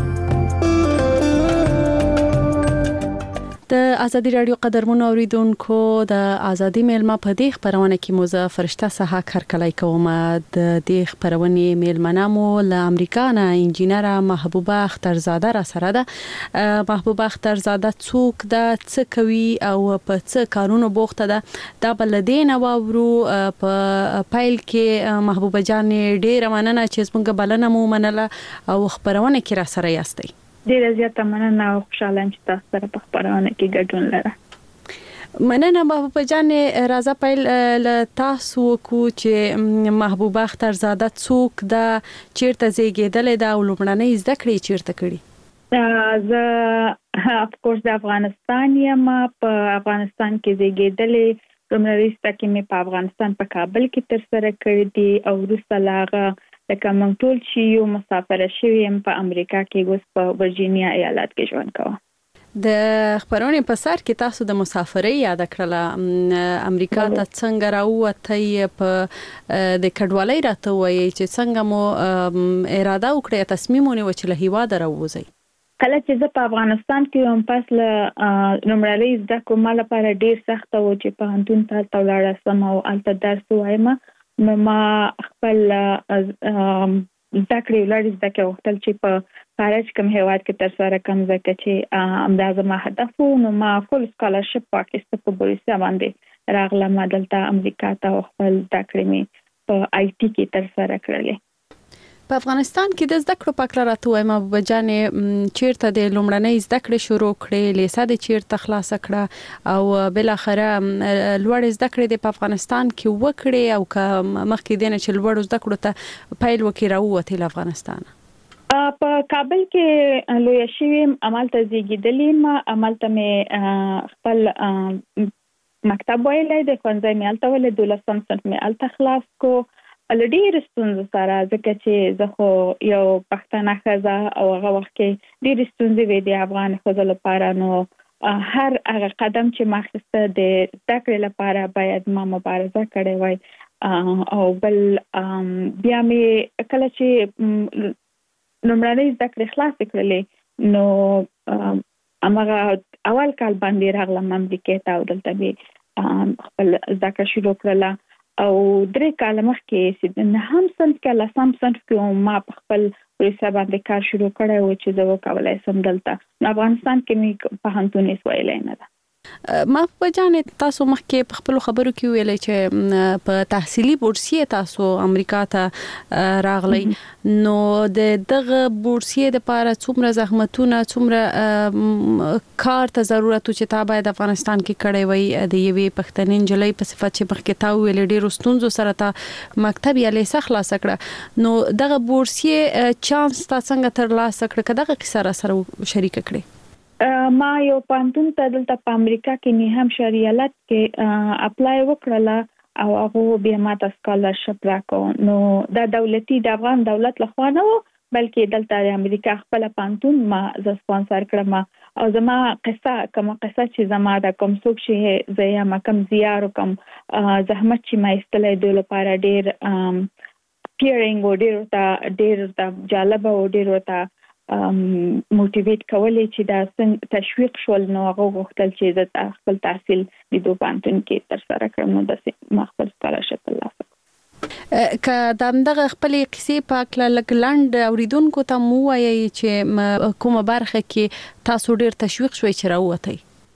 د ازادي رادیو قدرمنو اوریدونکو، د ازادي میلمه په دې خبرونه کې مو فرشته سها کارکلای کوم. د دې خبرونه میلمنامو له امریکا نه انجینر محبوبه اخترزاده را سره ده. محبوبه اخترزاده څوک ده، څه کوي او په څه کارونو بوخته ده، دا بلدین او ورو په پایل کې محبوبه جان ډیره مننه چې څنګه بلنه مو منله او خبرونه کې را سره یاستئ. ډیره زیاته مننه او خوشاله یم چې تاسو سره په خبرونه کې ګډون لرم. مننه محبوبه جان. راځه پیل له تاسو کو چې محبوبه اخترزاده څوک ده، چیرته زیږیدلې ده او لومړنۍ زده کړې چیرته کړې؟ زه اف کورس د افغانستان یم. په افغانستان کې زیږیدلې. لومړنۍ زده کړې مې په افغانستان په کابل کې تر سره کړې دي او وروسته لاغه لکه موږ ټول چې یو مسافر شوی يم په امریکا کې، اوس په ورجینیا ایالت کې ژوند کوم. د خبرونه په سر کې تاسو د مسافرۍ یاد کړله. امریکا ته څنګه راووتئ؟ په د کډوالۍ راته وایي چې څنګه مو اراده وکړه، تصمیم ونیو چې له هیواده راووځئ؟ کله چې زه په افغانستان کې وم، پس له لومړنۍ زده کړو ما لپاره ډیر سخت و چې په هندون ته ولاړم او هلته درس وایم. نو ما خپل زده کړې ولړ زده کړې وختل چې په خارج کوم هیواد کې تر سره کوم ځکه چې همدا زما هدف و. نو ما فول سکالرشپ واخیسته په بوریسیا باندې راغلم دلته امریکا ته. خپل زده کړې مې په آی ټي کې تر سره کړلې. په افغانستان کې د زده کړو په اړه راته وایم محبوبه جان، چیرته د لومړنۍ زده کړې شروع کړې، لیسه د چیرته خلاص کړه او بل اخره لوړ زده کړې د افغانستان کې وکړې او که مخکې دینه چې لوړ زده کړو ته پیل وکړي راووتې له افغانستان؟ په کابل کې لوی شوم، عملته زیږیدلې. عملته مې خپل مکتب ویلې، د ښوونځي مې الته ولې 12 صنف مې الته خلاص کو. ډېر ستونزې سره، ځکه چې زه خو یو پښتنه ښځه او هغه وخت کې ډېر ستونزې وې د افغان ښځو لپاره. نو هر هغه قدم چې ما اخیسته د زده کړې لپاره باید ما مبارزه کړې وای. او بل بیا مې کله چې لومړنۍ زده کړې خلاصې کړلې، نو هماغه اول کال باندې راغلم امریکا ته او دلته مې خپل زده کړه شروع کړله. او 3 کال مخکې چې نه هم صنف کې لسم صنف کې ما په خپل ورسره باندې کار شروع کړی و چې زه وکولای سم دلته. نو افغانستان کې مې په هندونیس ویلې نه ده. ما په جانې تاسو مخکې په خپل خبرو کې ویلې چې په تحصیلي بورسیه تاسو امریکا ته راغلی نو دغه بورسیه د لپاره څومره زحمتونه څومره کار ته ضرورت چې تا باید افغانستان کې کړی وي د یوې پښتنې نجلۍ په صفت چې مخکې تا ویلې ډېر ستونزو سره تا مکتب یا لیسه خلاص کړه نو دغه بورسیه چانس تا څنګه ترلاسه کړ کله دغه کیسه سره شریک کړې ما یو پانتون ته دلته په امریکا کې نه هم شریالت کې اپلای وکړله او هغه بیا ماته سکالرشپ راکو نو دا دولتي د افغان دولت لخوا نه و بلکې دلته د امریکا خپل پانتون ما ز سپانسر کړم او زما قصه چې زما د کوم څوک چې زیا ما کم زیار کوم زحمت چې ما استلې د لپاره ډېر پیرینګ او ډېر جالب او ډېر وتا موټیویټ کولې چې دا تشویق شول نو هغه غوښتل چې د خپل تحصیل د دوه پانتون کې تر سره کړم نو د خپل سکالرشپ ترلاسه که دغه خپل قصې په کلک لند اوریدونکو ته مو وایي چې کومه برخه کې تاسو ډېر تشویق شوي چې راووتئ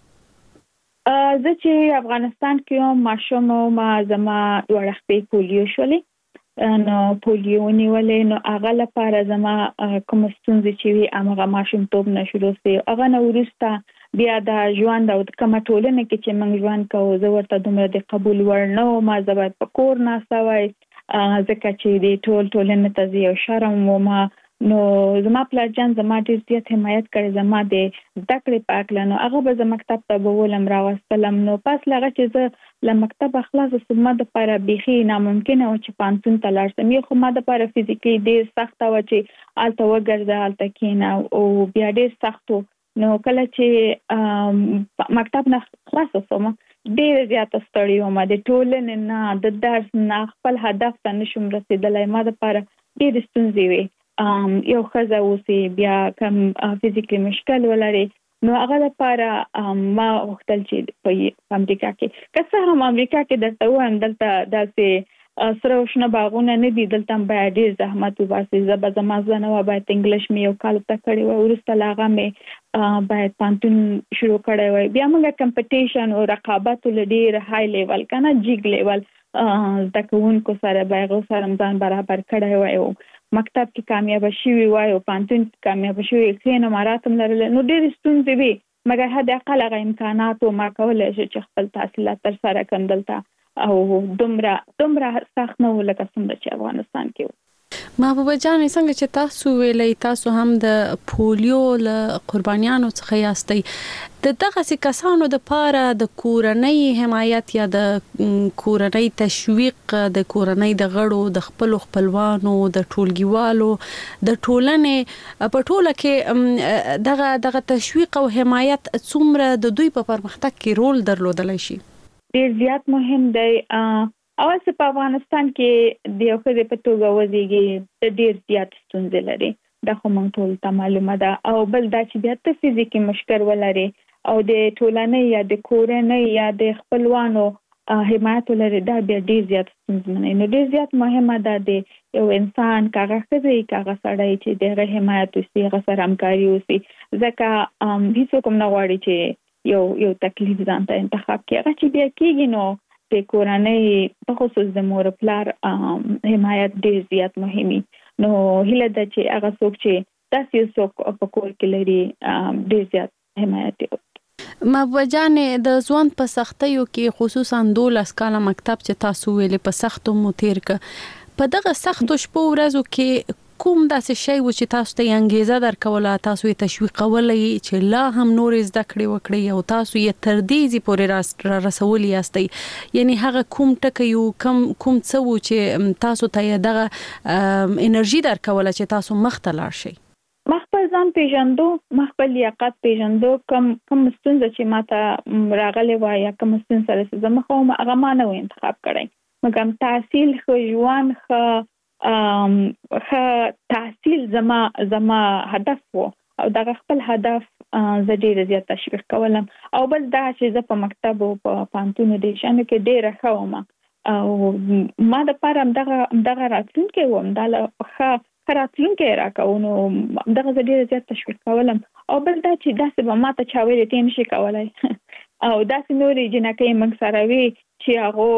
زه چې افغانستان کې ماشوم ما زما ورخپې پولیو شولې نو پولیو نیولې نو هغه لپاره زما کوم ستونزې چې وي هغه ماشوم توپ نشو سي هغه نو ورسته بیا د ژوند او کومه ټولنه کې چې موږ ژوند کوو زه ورته دومره د قبول ورنو ما زبر په کور نه سوي ځکه چې د ټولنه ته یو شرم و ما نو زما پلان زما ډیر زیات حمایت کړی زما د زده کړې پاکلنو هغه به زما مکتب ته بولم راوستلم نو پس لغه چې زه له مکتب خلاص سم د لپاره بيخي ناممکن او چې پانتون ته لاړم یو خو ما د لپاره فزیکلی ډیر سخت و چې الته وګرځه الته کینا او بیا ډیر سخت نو کله چې مکتب نه خلاص وسم ډیر زیات ستړی وم د ټولنې نه د درس نه خپل هدف ته نشم رسیدلای ما د لپاره ډیر ستونزې وي یو خزه اوسې بیا کم فزیکلی مشکل ولري نو هغه لپاره ما وختل چې په امریکا کې که هم امریکا کې درته وایم دلته داسې سره وشنه باغونه نه دي دلته باید ډیر زحمت وباسي زما ځنه باید انګلیش مې یو کال ته کړی و ورسته لاغه مې باید پانتون شروع کړی و بیا موږ کمپټیشن او رقابت ډیر های لیول کنه جیګ لیول د کوونکو سره بیغو سره ځان برابر کړی و مکتب کې کامیاب شوی وای او پانتون کامیاب شوی کینو مراتم لرل نو ډېر ستونزې وي مګر هدا اقل امکانات او ما کولای شي چې خپل تحصیلات تر سره کندلته او دومره سخت نه ولکه څنګه چې افغانستان کې محبوبه جان څنګه چې تاسو ویلې تاسو هم د پولیو له قربانیانو څخه یاستئ دغه کسانو د پاره د کورنۍ حمایت یا د کورنۍ تشویق د کورنۍ د غړو د خپلوانو د ټولګیوالو د ټولنې په ټوله کې دغه تشویق او حمایت څومره د دوی په پرمختګ کې رول درلودلی شي ډیر زیات مهم دی اول څه په افغانستان کې د یو خدای په توګه وزيږي ډیر زیات ستونزې لري دا خو موږ ټول ته معلومه ده او بل دا چې بیا ته فزیکي مشکل ولري او د ټولنې یا د کورنۍ یا د خپلوانو حمایت لري دا بیا ډیر زیات ستونزمن نو ډیر زیات مهمه ده د یو انسان کاغه خزي کاغه سړی چې د حمایت وسي هغه سره همکاري وسي ځکه هیڅ کوم نه غواړي چې یو تکلیف ځان ته انتخاب کړي هغه چې بیا کېږي نو د کورنۍ په خصوص د مور پلار حمایت ډیر زیات مهمي نو هله د چې هغه څوک چې تاسو څوک په کور کې لري ډیر زیات حمایت محبوبه جان د ځوان په سختیو کې خصوصا 12 کاله مکتب چې تاسو ویلې په سختو مو تیر ک په دغه سختو شپو ورځو کې کوم داسې شی و چې تاسو ته انګیزه درکوله تاسو یې تشویقولې چې لا هم نور زده کړې وکړي او تاسو یې تر دې پورې رسولي یاستئ یعنی هغه کوم ټکی یو کوم څه و چې تاسو ته دغه انرژي درکوله چې تاسو مخ ته لاړ شئ خپل ځان پیژندو خپل لیاقت پیژندو کوم ستونزه چې ماته راغلي وای یا کوم ستونزه سره زما خو هغه ما نه انتخاب کړی مګم تحصیل خو ژوند خو تحصیل زما هدف وو او دا خپل هدف زه ډیر زیات تشویق کولم او بل دا چې زه په مکتب او په پانتون د شانه کې ډیر خوم او ما د پاره دغه راتلونکي ووم دا راتلونکي راکاونو دغه ډیر زیات تشویق کولم او بل دا چې داسې به ما ته چا ویل ته نشي کولای او داسې نورې جنکې موږ سره وي چې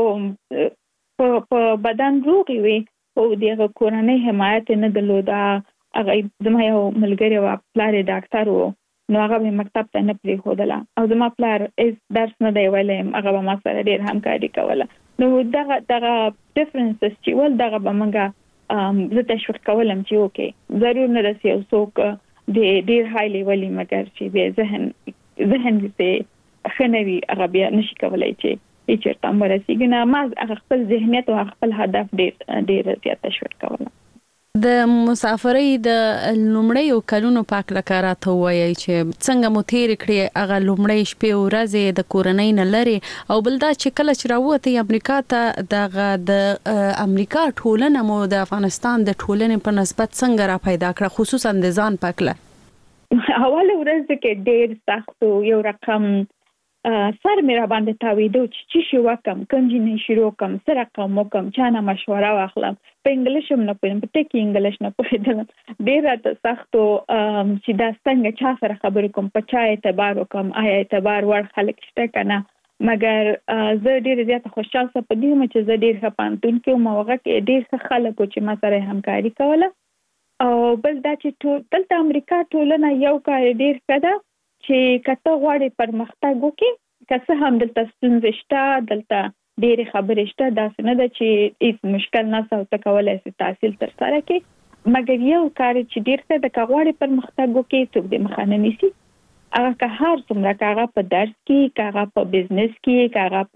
هغه په بدن روغ وي او دغه کورنۍ حمایت نه درلوده. هغه زما یو ملګری و پلار ډاکټر و نو هغه به مکتب ته نه پریښودله او زما پلار درس نه دی ویلی هغه به ما سره ډېر همکاري کوله. نو دغه ډیفرنسز چې ول دغه به موږ زه تشویق کولم چې اوکې ضرور نه رسي او څوک ډېر های لیولي مګر چې بیا ذهن دې ښه نه وي هغه بیا نشي کولی چې چېرته هم ورسېږي. نه ما هغه خپل ذهنیت او خپل هدف ډېر زیات تشویق کولم. د مسافرۍ د لومړیو کلونو په اړه لکه راته وایي چې څنګه مو تېرې کړې هغه لومړۍ شپې او ورځې د کورنۍ نه لرې او بل دا چې کله چې راووتې امریکا ته د امریکا ټولنه مو د افغانستان د ټولنې په نسبت څنګه را پیدا کړه خصوصا د ځان په اړه؟ اوله ورځ کې ډېر سخت یو رقم سر مې را باندې تاویدو چې شي وکم کوم جنې شروع کوم سره کوم کوم چا نه مشوره واخلم په انګلیش هم نه پوهېدم په ټکي انګلیش نه پوهېدم ډېر راته سخت چې دا څنګه چا سره خبرې کوم په چا اعتبار وکم آیا اعتبار وړ خلک شته که نه. مګر زه ډېره زیاته خوشحال شوم په دې وم چې زه ډېر ښه پوهنتون کې وم او هغه کې ډېر ښه خلک وو چې ما سره همکاري کوله. او بل دا چې دلته امریکا ټولنه یو کار ډېر ښه ده چې که ته غواړې پرمختګ وکړې که څه هم دلته ستونزې شته دلته ډېرې خبرې شته داسې نه ده چې هیڅ مشکل نشته او ته کولی شې تحصیل ترسره کړې مګر یو کار چې ډېر ښه ده که غواړې پرمختګ وکړې څوک دې مخه نه نیسي. هغه که هر څومره که هغه په درس کې که هغه په بزنس کې که هغه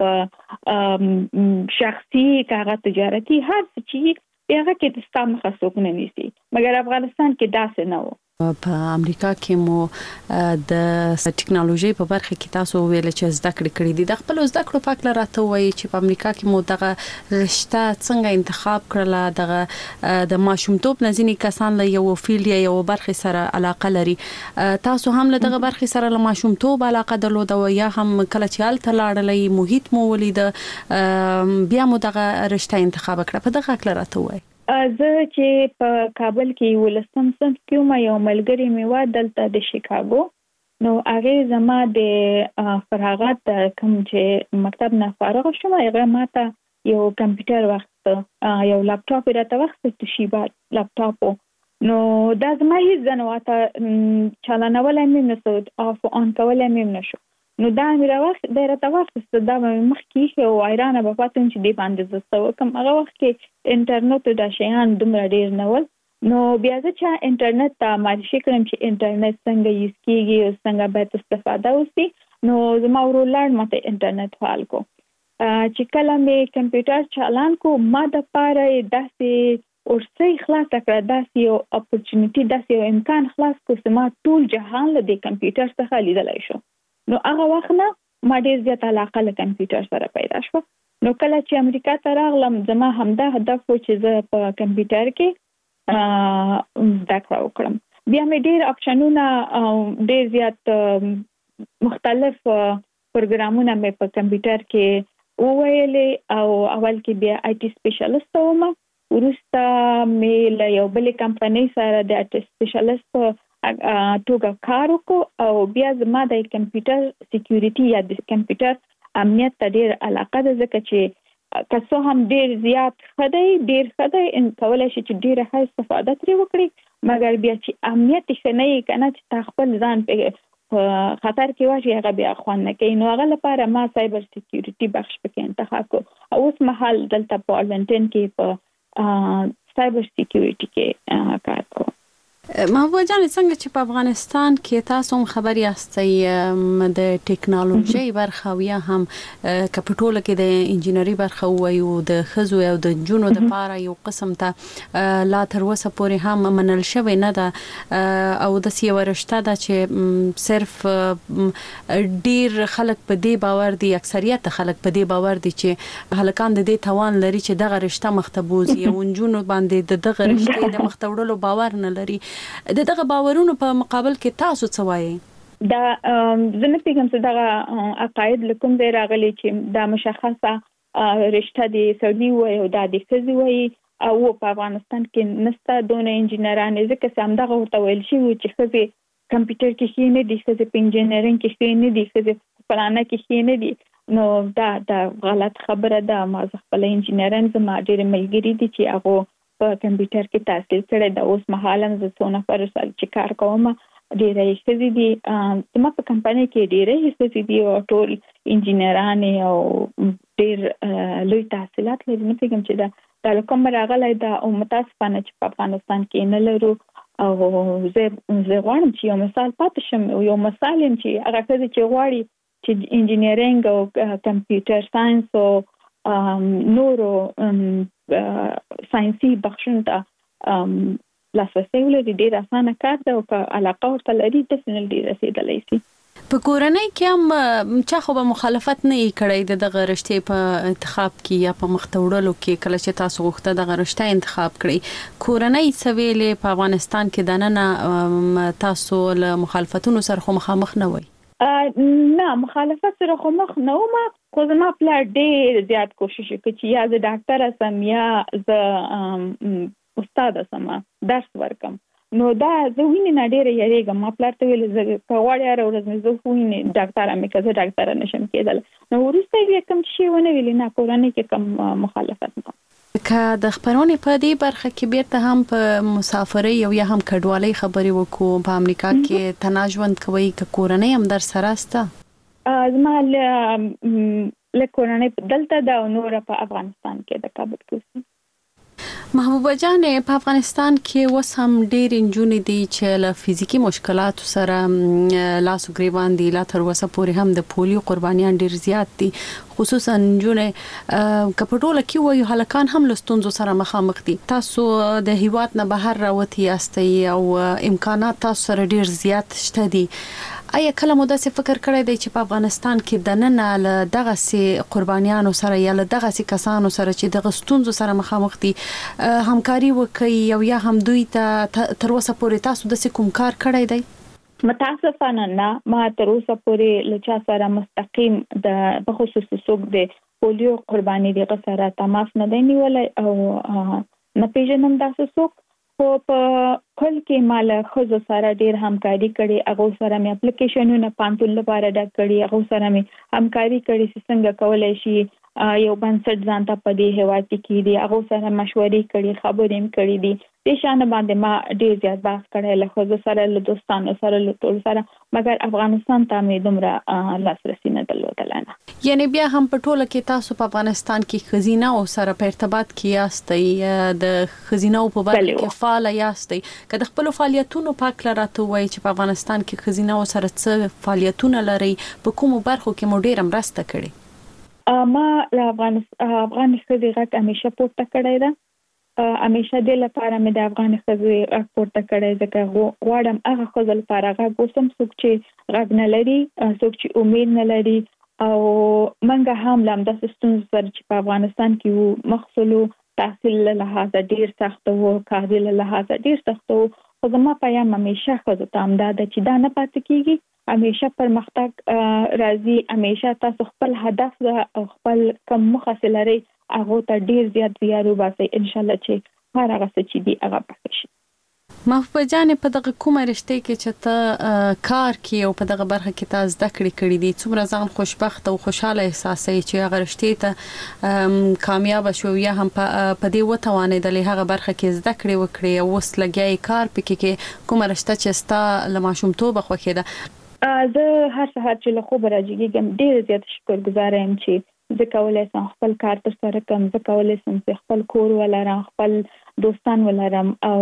په شخصي که هغه تجارتي هر څه چې هغه کې د ستا مخه څوک نه نیسي. مګر افغانستان کې داسې نه و. په امریکا کې مو د ټکنالوژي په برخه کې تاسو ویل چې زده کړې کړې دي د خپل زده کړو په اړه راته وایي چې په امریکا کې مو دغه رشته څنګه انتخاب کړله دغه د ماشومتوب نه ځینې کسان له یو فیلډ یا یو برخه سره علاقه لري تاسو هم له دغه برخه سره له ماشومتوب علاقه درلوده یا هم کله چې هلته لاړلې محیط مو ولید بیا مو دغه رشته انتخاب کړه په دغه اړه راته وایي. زه چې په کابل کې ولسم صنف کې وم یو ملګری مې و دلته د شیکاګو نو هغه زما د فراغت کوم چې مکتب نه فارغ شوم هغه ماته یو کمپیوټر وخت یو لپټاپ راته وخت توشیبا لپټاپ نو دا زما هیڅ ځنواته چالانول مې نسود اف اون کول مې نشو نو دا مې راوخت د راته وخت دا مخ کې او ایران په پاتون چې دی باندې زسته کوم هغه وخت کې انټرنیټ د شیان دومره ډیر نه ول نو بیا چې انټرنیټ ته معرفي کړم چې انټرنیټ څنګه یوز کیږي او څنګه باید استفاده وشي نو زما ورولړ ماته انټرنیټ فعال کو چې کله مې کمپیوټر چالان کو ما د پاره داسې ورسې خلاص کړه داسې یو اپورچونټی داسې یو امکان خلاص کو چې ما ټول جهان له دې کمپیوټر څخه لیدلای شو نو هغه وخت نه ما ډیر زیات علاقه له کمپیوټر سره پیدا شو نو کله چې امریکا ته راغلم زما همدا هدف و چې زه په کمپیوټر کې زده کړه وکړم بیا مې ډیر اپشنونه ډیر زیات مختلف پروګرامونه مې په کمپیوټر کې وویلې او اول کې بیا آی ټي سپیشلیست وم وروسته مې له یو بل کمپنۍ سره د آی ټي سپیشلیست توګه کار وکړ او بیا زما د کمپیوټر سکیورټي یا د کمپیوټر امنیت ته ډیر علاقه ده ځکه چې که څه هم ډیر زیات ډیر خدای ان کولای شي چې ډیره ښه استفاده ترې وکړي مګر بیا چې امنیت ښه نه وي کنه چې خپل ځان په خطر کې واچي هغه بیا خوند نه کوي نو هغه لپاره ما سایبر سکیورټي بخش پکې انتخاب کړ او اوس مهال دلته په ارلنټن کې په سایبر سکیورټي کې کار کوم. محبوبه جان څنګه چې په افغانستان کې تاسو هم خبر یاستئ د ټکنالوژي برخه یا هم کپټول کې د انجینری برخه وایو د خزو او د جنونو د لپاره یو قسم ته لا تر اوسه پورې هم منل شوی نه ده او د سی ورشته ده چې صرف ډیر خلک په دې باور دي اکثریت خلک په دې باور دي چې هلکان د دې توان لري چې دغه رشته مختبوزي او جنونو باندې دغه رشته د مختوړلو باور نه لري دغه باورونو په مقابل کې تاسو څه وایي دا زنه پیغام څه دغه عقاید لکم دی راغلي چې دا مشخصه رشته دی سعودي وای او د خزي وای او په افغانستان کې نسته دونه انجینران ځکه چې هم دغه ورته ویل شي چې خزي کمپیوټر کې ښه نه دي، ښځې په انجینرینګ کې ښه نه دي، ښځې په فلانه کې ښه نه دي، نو دا غلط خبره ده. ما خپل انجینران زما ډېر ملګري دي چې هغه په کمپیوټر کې تحصیل کړی دا. اوس مهال هم زه څو نفر سره چې کار کوم ډېرې ښځې دي. زما په کمپنۍ کې ډېرې ښځې دي او ټول انجینران او ډېر لوی تحصیلات لري. نه پوهېږم چې دا له کومه راغلی ده او متاسفانه چې په افغانستان کې نه لرو. او زه غواړم چې یو مثال پاتې شم، یو مثال یم چې هغه ښځې چې غواړي چې انجینرینګ او کمپیوټر ساينس او نورو ساينسي بخشونو ته لاسرسي ولري، ډېر اسانه کار ده او که علاقه ورته لري ډیفینټلی رسیدلی شي. په کورنۍ کې هم چا خو به مخالفت نه کړی دغه رشتې په انتخاب کې یا په مختوړلو کې، کله چې تاسو غوښته دغه رشته انتخاب کړئ. کورنۍ سویلې په افغانستان کې دننه تاسو له مخالفتونو سره خو مخامخ نه وئ؟ نه، مخالفت سره خو مخ نه وم، خو زما پلار ډېر زیات کوشش وکړ چې یا زه ډاکټره سم یا زه استاده سم درس ورکم. نو دا زه وینې نه ډېره یریږم. ما پلار ته ویل زه که غواړې هره ورځ مې زه وینې ډاکټره مې که زه ډاکټره نشم کېدلی. نو وروسته یې کوم شی ونه ویلې، نه کورنۍ کې کوم مخالفت نه. که د خبرونې په دې برخه کې بیرته هم په مسافرۍ او یا هم کډوالۍ خبرې وکړو، په امریکا کې تنها ژوند کوي که کورنۍ هم در سره سته؟ زما له کورنۍ دلته ده او نور په افغانستان کې د کابل کې. محبوبه جان، په افغانستان کې اوس هم ډېر نجونې دي چې له فزیکي مشکلاتو سره لاس او ګریوان دي. لا تر اوسه پورې هم د پولیو قربانیان ډېر زیات دي، خصوصا نجونې که په ټوله کې وایو هلکان هم له ستونزو سره مخامخ دي. تاسو د هیواد نه بهر راوتي یاستئ او امکانات تاسو سره ډېر زیات شته دي. آیا کله مو داسې فکر کړی دی چې په افغانستان کې دننه له دغه سي قربانیانو سره یا له دغه سي کسانو سره چې دغه ستونزو سره مخامخ دي همکاري وکړي او یا هم دوی ته تر اوسه پورې تاسو د کوم کار کړی دی؟ متاسفانه نه، ما تر اوسه پورې له چا سره مستقیم د بخصوص څوک د پولیو قرباني دغه سره تماس نه دی نیولای او نه پیژنم داسې څوک. خو په کل کې مال خزو سره ډیر همکاري کړي، هغه سره مې اپلیکیشنونه پانتول لپاره ډک کړي، هغه سره مې همکاري کړي چې څنګه کولای شي یو بنسټ ځان ته په دې هیواد کې کړي، هغه سره مشورې کړي، خبرې هم کړي دي. د شان باندې ما ډیر زیات بحث کړی له خزو سره، له دوستانو سره، له ټول سره، مګر افغانستان ته مې دومره لاسرسي نه درلودل. نه یعنی بیا هم په ټوله کې تاسو په افغانستان کې خزینه او سره په ارتباط کې یاستئ، د خزینه او په برخه کې فعال یاستئ. که د خپل فعالیتونو پاک لراته وایي چې په افغانستان کې خزینه او سره څه فعالیتونه لري، په کومو برخو کې مو ډیر مرسته کړې؟ ما له افغان خزې غږ همیشه پورته کړی ده. همیشه د لپاره مې د افغان خزې غږ پورته کړی، ځکه غواړم هغه خزې لپاره غږ وسم څوک چې غږ نه لري، څوک چې امید نه لري. او منګه هم لامده ستونزې سره چې په افغانستان کې وو، مخصوصو تحصیل له لحاظه ډیر سخت وو، کاري له لحاظه ډیر سخت وو. خو زما پیغام همیشه خزو ته همدا ده چې دا نه پاتې کیږي، همیشه پرمختګ راځي، همیشه تاسو خپل هدف او خپل کوم مخه لري هغه ته ډیر زیات زیار وباسئ، ان شاء الله چې هر هغه څه چې دی هغه پاتې شي. محبوبه جان، په دغه کومه رشته کې چې ته کار کوي او په دغه برخه کې تاسو زده کړې دي، څومره ځان خوشبخت او خوشاله احساسوي چې هغه رشته ته کامیاب شو یا هم په دې وتوانېدلې هغه برخه کې زده کړې وکړي او اوس لګیای کار پکې کې کومه رشته چې ستا له ماشومتوب خوښه ده؟ زه هر سهار چې له خوبه راځم ډیر زیات شکرګزار یم چې زه کولای شم خپل کار تر سره کړم، زه کولای شم چې خپل کور ولرم، خپل دوستان ولرم او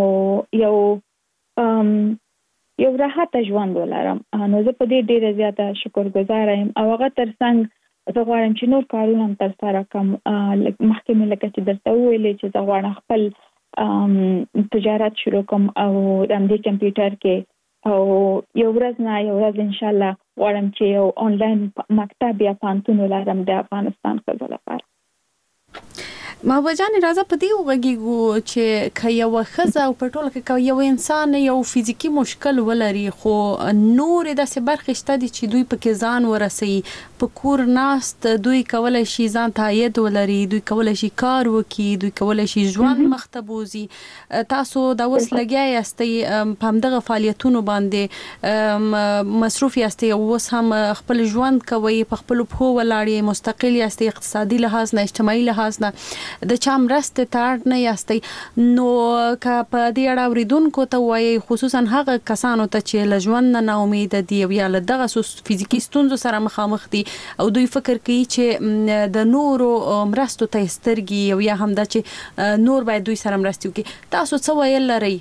یو راحت ژوند ولرم. نو زه په دې ډیره زیاته شکرګزار یم او هغه ترڅنګ زه غواړم چې نور کارونه هم تر سره کړم. مخکې مې لکه چې درته وویلې چې زه غواړم خپل تجارت شروع کړم او د دې کمپیوټر کې او یو ورځ ان شاء الله غواړم چې یو آنلاین مکتب یا پانتون ولرم د افغانستان خلکو لپاره. محبوبه جان راځه په دې وغږیږو چې که یو ښځه او په ټوله کې یو انسان یو فزیکی مشکل ولري خو نور داسې برخې شته دي چې دوی پکې ځان ورسوي په کور ناست دوی کولای شي ځان ته عاید ولري دوی کولای شي کار وکړي دوی کولای شي ژوند مخته بوزي تاسو دا اوس لګیا یاستئ په همدغه فعالیتونو باندې مصروف یاستئ اوس هم خپل ژوند کوي په خپل پښو ولاړ مستقل یاستئ اقتصادي لحاظ نه اجتماعي لحاظ نه د چا مرسته ته اړ نه یاستئ نو که په دې اړه اوریدونکو ته وایي خصوصا هغه کسانو ته چې له ژوند نه ناامید دي یا له دغه فزیکی ستونزو سره مخامخ دي او دوی فکر کوي چې د نورو مرستو ته سترګي او یا هم دا چې نور باید دوی سره مرستي وکړي تاسو څه ویل لرئ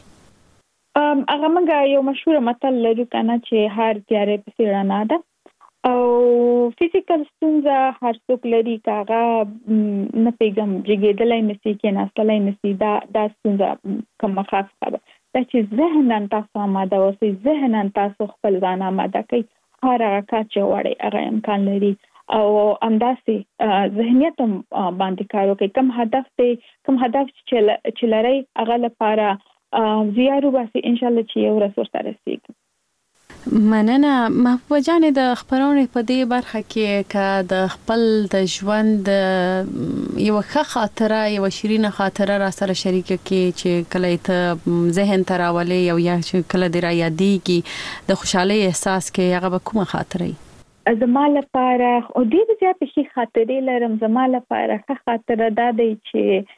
هغه موږ یو مشهور متل لرو کنه چې هر تیارې پسې رڼا ده او فزیکل ستونزه هر څوک لري کاغه نه پیغام جګېدلای نشي کې ناستلای نشي دا ستونزه کومه خاصه ده چې ذهنن تاسو آماده اوسئ ذهنن تاسو خپل ځان آماده کړئ هر هغه کار چې وړي هغه امکان لري او همداسې ذهنیت باندې کار وکړئ کوم هدف چې لرئ هغه لپاره زیارو باسي ان شاء الله چې یو ورځ ورته رسیږي مننه محبوبه جان د خبرونې په دې برخه کې که د خپل د ژوند یو ښه خاطره یو شیرینه خاطره را سره شریک کې چې کله ته ذهن ته راولي او یا چې کله دې را یادېږي د خوشحالۍ احساس کې هغه به کومه خاطره زما لپاره او ډېرې زیاتې ښې خاطرې لرم زما لپاره ښه خاطره دا دی چې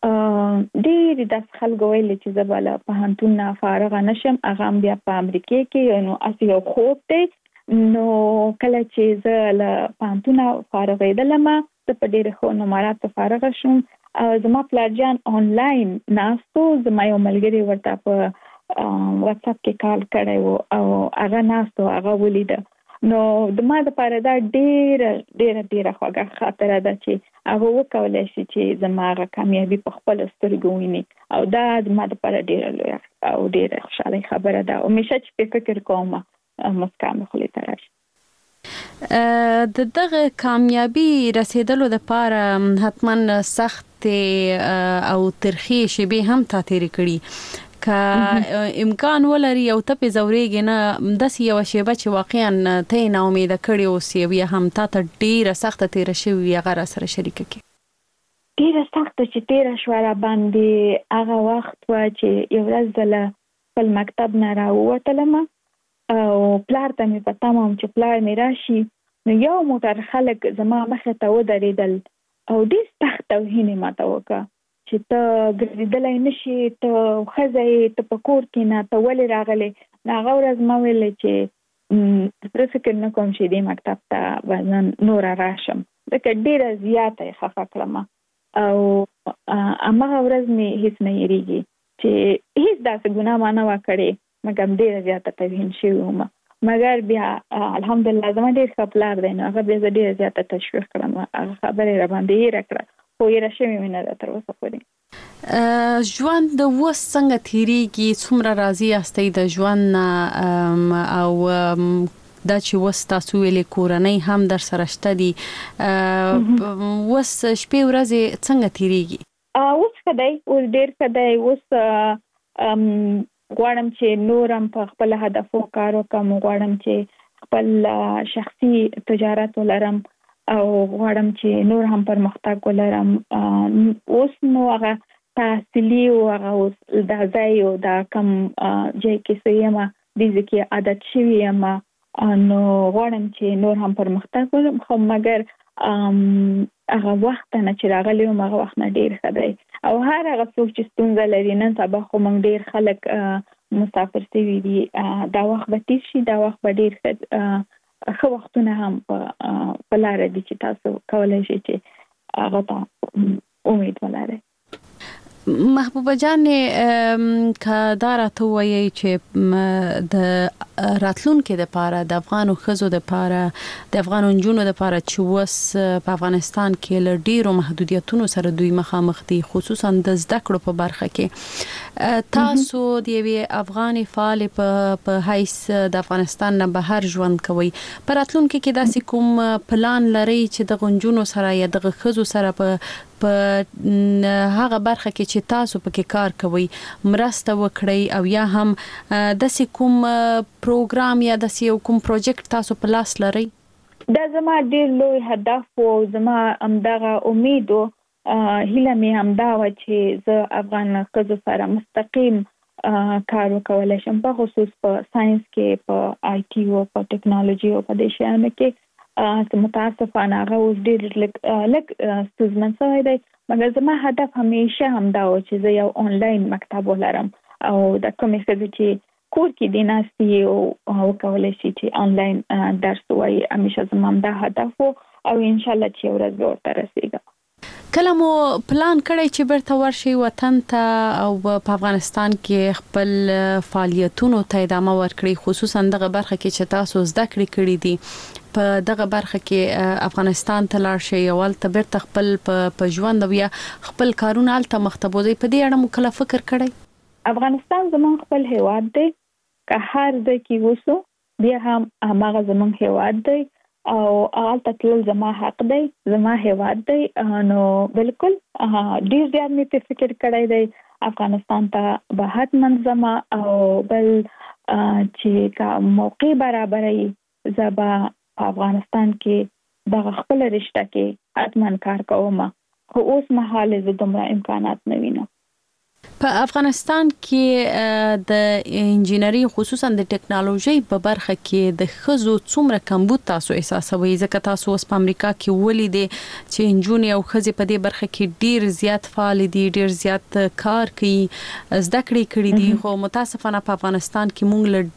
ډېر د خلکو ویل چې زه بل په هنتون نه فارغ نشم هغه بیا په امریکا کې نو اسی یو خوب دی نو کله چې زه له پانتون فارغېدلم زه په ډېر خو نمرات فارغ شوم او زما پلاجان آنلاین ناستو زما یو ملګری ورته په واتس اپ کې کال کړی او هغه ناستو هغه ولید نو د ما د پاره دا ډېر خوږه خاطره ده چې هغه وکولای شي چې زما هغه کامیابی په خپل سترګو ویني او دا د ما د پاره ډېر لوی او ډېر خوشاله خبره ده او همیشه چې فکر کوم مسکا مې خولې ته راشي د دغه کامیابی رسیدلو لپاره حتما سخت او ترخی شیبې هم تا تیرې کړي که امکان ولري او ته په زورېږي نه داسې یو شیبه چې واقعا ته نه امیده کړې اوسې یا هم تا ته ډېره سخته تیره شوې هغه را سره شریکه کړي ډېره سخته چې تیره شوه را باندې هغه وخت و چې یو ورځ زه له خپل مکتب نه راووتلم او پلار ته مې په تمه وم چې پلار مې راشي نو یو موټر خلک زما مخې ته ودرېدل او ډېر سخت توهین یې ماته وکړه چې ته ګرځېدلی نشي ته ښځه یې ته په کور کې نه ته ولې راغلې نو هغه ورځ ما ویلې چې زه فکر نه کوم چې دې مکتب ته به نوره راشم ځکه ډېره زیاته یې خفه کړم او هماغه ورځ مې هیڅ نه هېرېږي چې هیڅ داسې ګناه ما نه وه کړې مګر ډېره زیاته توهین شوې وم مګر بیا الحمدلله زما ډېر ښه پلار دی نو هغه بیا زه ډېره زیاته تشویق کړم هغه خبرې را باندې هېره کړه خو یې را شوې مې نه ده تر اوسه پورې ژوند اوس څنګه تېرېږي څومره راضي یاستئ د ژوند نه او دا چې اوس تاسو ویلې کورنۍ هم در سره شته دي اوس شپې ورځې څنګه تېرېږي اوس ښه دی اوس ډېر ښه دی اوس غواړم چې نورم په خپل هدفو کار وکړم غواړم چې خپل شخصي تجارت ولرم او غواړم چې نور هم پرمختګ ولرم اوس نو هغه تحصیلي او هغه اوس دا ځای او دا کم ځای کې څه یم دې ځای کې عادت شوې یم نو غواړم چې نور هم پرمختګ وکړم خو مګر هغه وخت نه چې راغلی وم هغه وخت نه ډېر ښه دی او هر هغه څوک چې ستونزه لري نن سبا خو موږ ډېر خلک مسافر شوي دي دا وخت به تېر شي دا وخت به ډېر ښه وختونه هم په لاره دي چې تاسو کولی شئ چې هغه ته امید ولرئ محبوبه جان که دا راته ووایئ چې د راتلونکي دپاره د افغانو ښځو دپاره د افغانو نجونو دپاره چې اوس په افغانستان کې له ډېرو محدودیتونو سره دوی مخامخ دي خصوصا د زده کړو په برخه کې تاسو د یوې افغانې فعالې په حیث د افغانستان نه بهر ژوند کوئ په راتلونکي کې داسې کوم پلان لرئ چې دغه نجونو سره یا دغه ښځو سره په په هغه برخه کې چې تاسو پکې کار کوئ مرسته وکړئ او یا هم د کوم پروګرام یا د کوم پروجیکټ تاسو په لاس لرئ؟ دا زما ډېر لوی هدف او زما همدغه امید او هیله مې همدا و چې زه افغان ښځو سره مستقیم کار وکولای شم، په خصوص په ساينس کې، په آی ټي او په ټیکنالوژي او په دې شیانو کې. متاسفانه هغه اوس ډېر لږ ستونزمن شوی دی، مګر زما هدف همیشه همدا و چې زه یو آنلاین مکتب ولرم او د کومې ښځې چې کور کې دي ناستې او وکولای شي چې آنلاین درس ووایي. همیشه زما همدا هدف او انشاءالله چې یو ورځ به ورته رسېږم. کله مو پلان کړی چې بیرته ورشي وطن ته او په افغانستان کې خپل فعالیتونو ته ادامه ورکړي، خصوصا دغه برخه کې چې تاسو زده کړې دي په دغه برخه کې افغانستان ته لاړ شئ او ولته بیرته خپل په ژوند او یا خپل کارونه هلته مخته بوځئ؟ په دې اړه مو کله فکر کړی؟ افغانستان زموږ خپل هیواد دی، که هر ځای کې اوسو بیا هم هماغه زموږ هیواد دی او هلته تلل زما حق دی، زما هیواد دی. نو بالکل ډیر زیات مې په فکر کړی دی افغانستان ته به حتما زما او بل چې کا موقع برابرې زه به په افغانستان کې دغه خپل رشته کې حتما کار کوم، خو اوس مهال زه دومره امکانات نه وینم. په افغانستان کې د انجینری خصوصا د ټیکنالوژي په برخه کې د ښځو څومره کمبود تاسو احساسوي؟ ځکه تاسو اوس په امریکا کې ولیدې چې انجونې او ښځې په دې برخه کې ډیر زیات فعال دي، ډیر زیات کار کوي، زده کړې دي، خو متاسفانه په افغانستان کې موږ له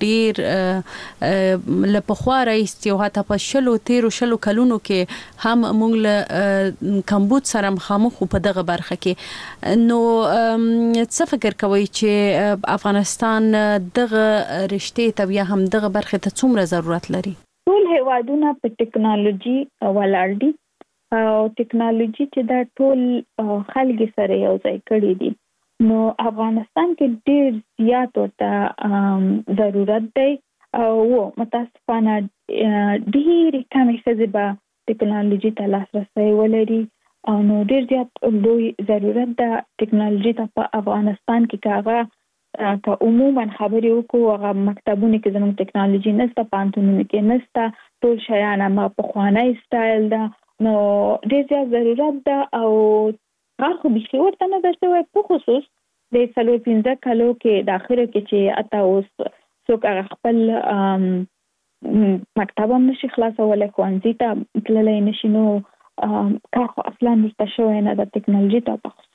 ډیر له پخوا راځي او حتی په شلو کلونو کې هم موږ له کمبود سره مخامخ په دغه برخه کې. نو څه فکر کوي چې افغانستان دغه رشته ته یا هم دغه برخه ته څومره ضرورت لري؟ ټول هیوادونه په ټیکنالوژي ولاړ دي او ټیکنالوژي چې دا ټول خلک سره یو ځای کړي دي، نو افغانستان کې ډیر زیات ورته ضرورت دی او متاسفانه ډیر کم ښځې به ټیکنالوژي ته لاسرسی ولري او نو ډیر زیات لوی ضرورت ده ټیکنالوژي ته په افغانستان کې. که عموما خبرې وکړو هغه مکتبونه کې زموږ ټیکنالوژي نشته، پوهنتونونو کې نشته، ټول شیان هم پخوانی سټایل ده، نو ډیر زیات ضرورت ده او هغه خو بیخي ورته نه ده شوی، په خصوص د 15 کالو کې د اخره کې چې اته اوس څوک هغه خپل مکتب هم نشي خلاصولی، ښوونځي ته تللی نشي، نو کار خو اصلا نشته شوی نه د ټیکنالوژي ته په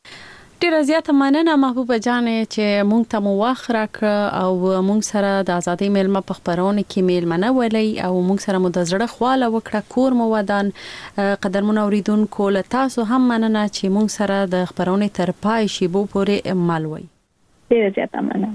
ډیره زیاته مننه محبوبه جانې چې مونږ ته مو وخت راکړه او مونږ سره د ازادۍ میلمه په خپرونه کې میلمنه ولې او مونږ سره مو د زړه خواله وکړه، کور مو ودان. قدرمن اوریدونکو له تاسو هم مننه چې مونږ سره د خپرونه تر پای شیبو پورې مل وئ. ډیره زیاته مننه.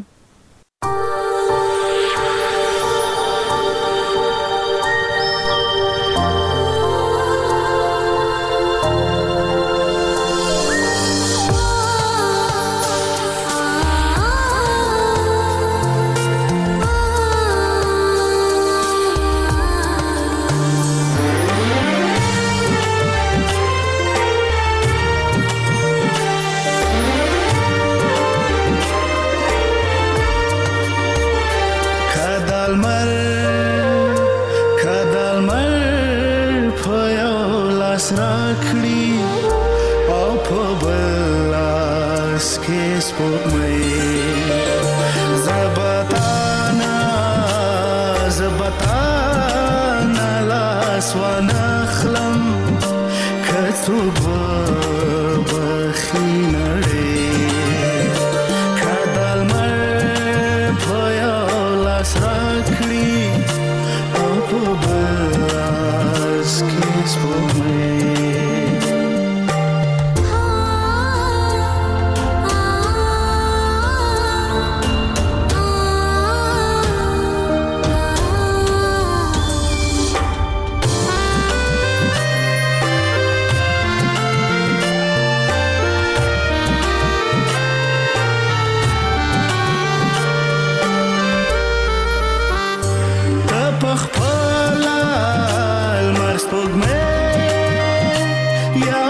پخپل المر سپوږمۍ یا